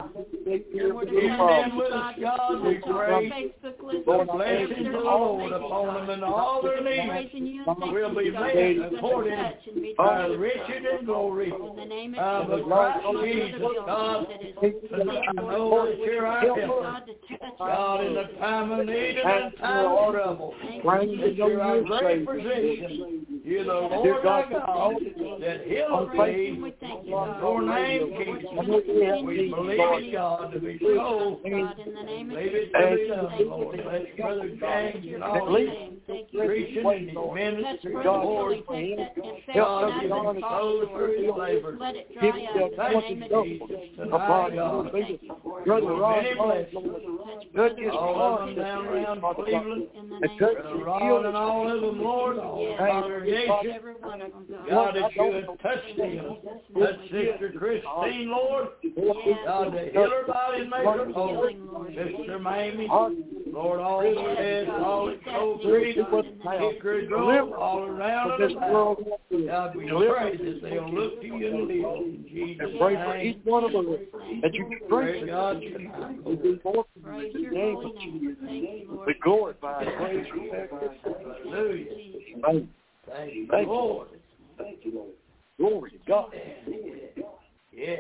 Amen with us, God, we pray. The blessings of the Lord upon them and all their needs will be met according to our riches and glory of the Christ Jesus, God. Tonight I know that you're our helper, God, in the time of need and in time of trouble. That you're our great physician. You're the Lord our God that healeth thee. In your name, Jesus. We believe it, God, to be so. Believe it to be done, Lord. Bless Brother James and all his preaching and his ministry, Lord. God, give him souls for his labor. Let it dry up. Thank you, Jesus, tonight, God. Brother Ron, Many blessings. All of them down around Cleveland. Brother Ron and all of them, Lord. All the congregation. congregation. Everyone of them, God, that you would touch them. Touch Sister Christine, Lord. God, to heal her body and make her whole. Sister Mamie, Lord, all the rest, all the cold creek, hickory grove, all around and about. God, we pray that they'll look to you and live in Jesus' And pray for name. each one of them that you can pray for God. praise your holy name. Thank you, Lord. Be glorified. Praise you. Hallelujah. Thank Thank you, Thank you. Lord. Thank you, Lord. Glory to God. Yes.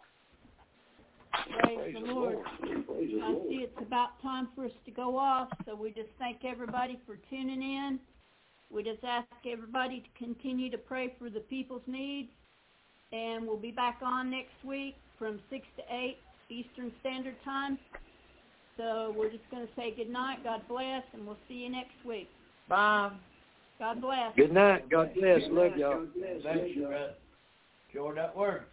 Praise the Lord. I see it's about time for us to go off, so we just thank everybody for tuning in. We just ask everybody to continue to pray for the people's needs, and we'll be back on next week from six to eight Eastern Standard Time. So we're just going to say good night, God bless, and we'll see you next week. Bye. God bless. Good night. God bless. Love y'all. Thank you, brother. Enjoy that word.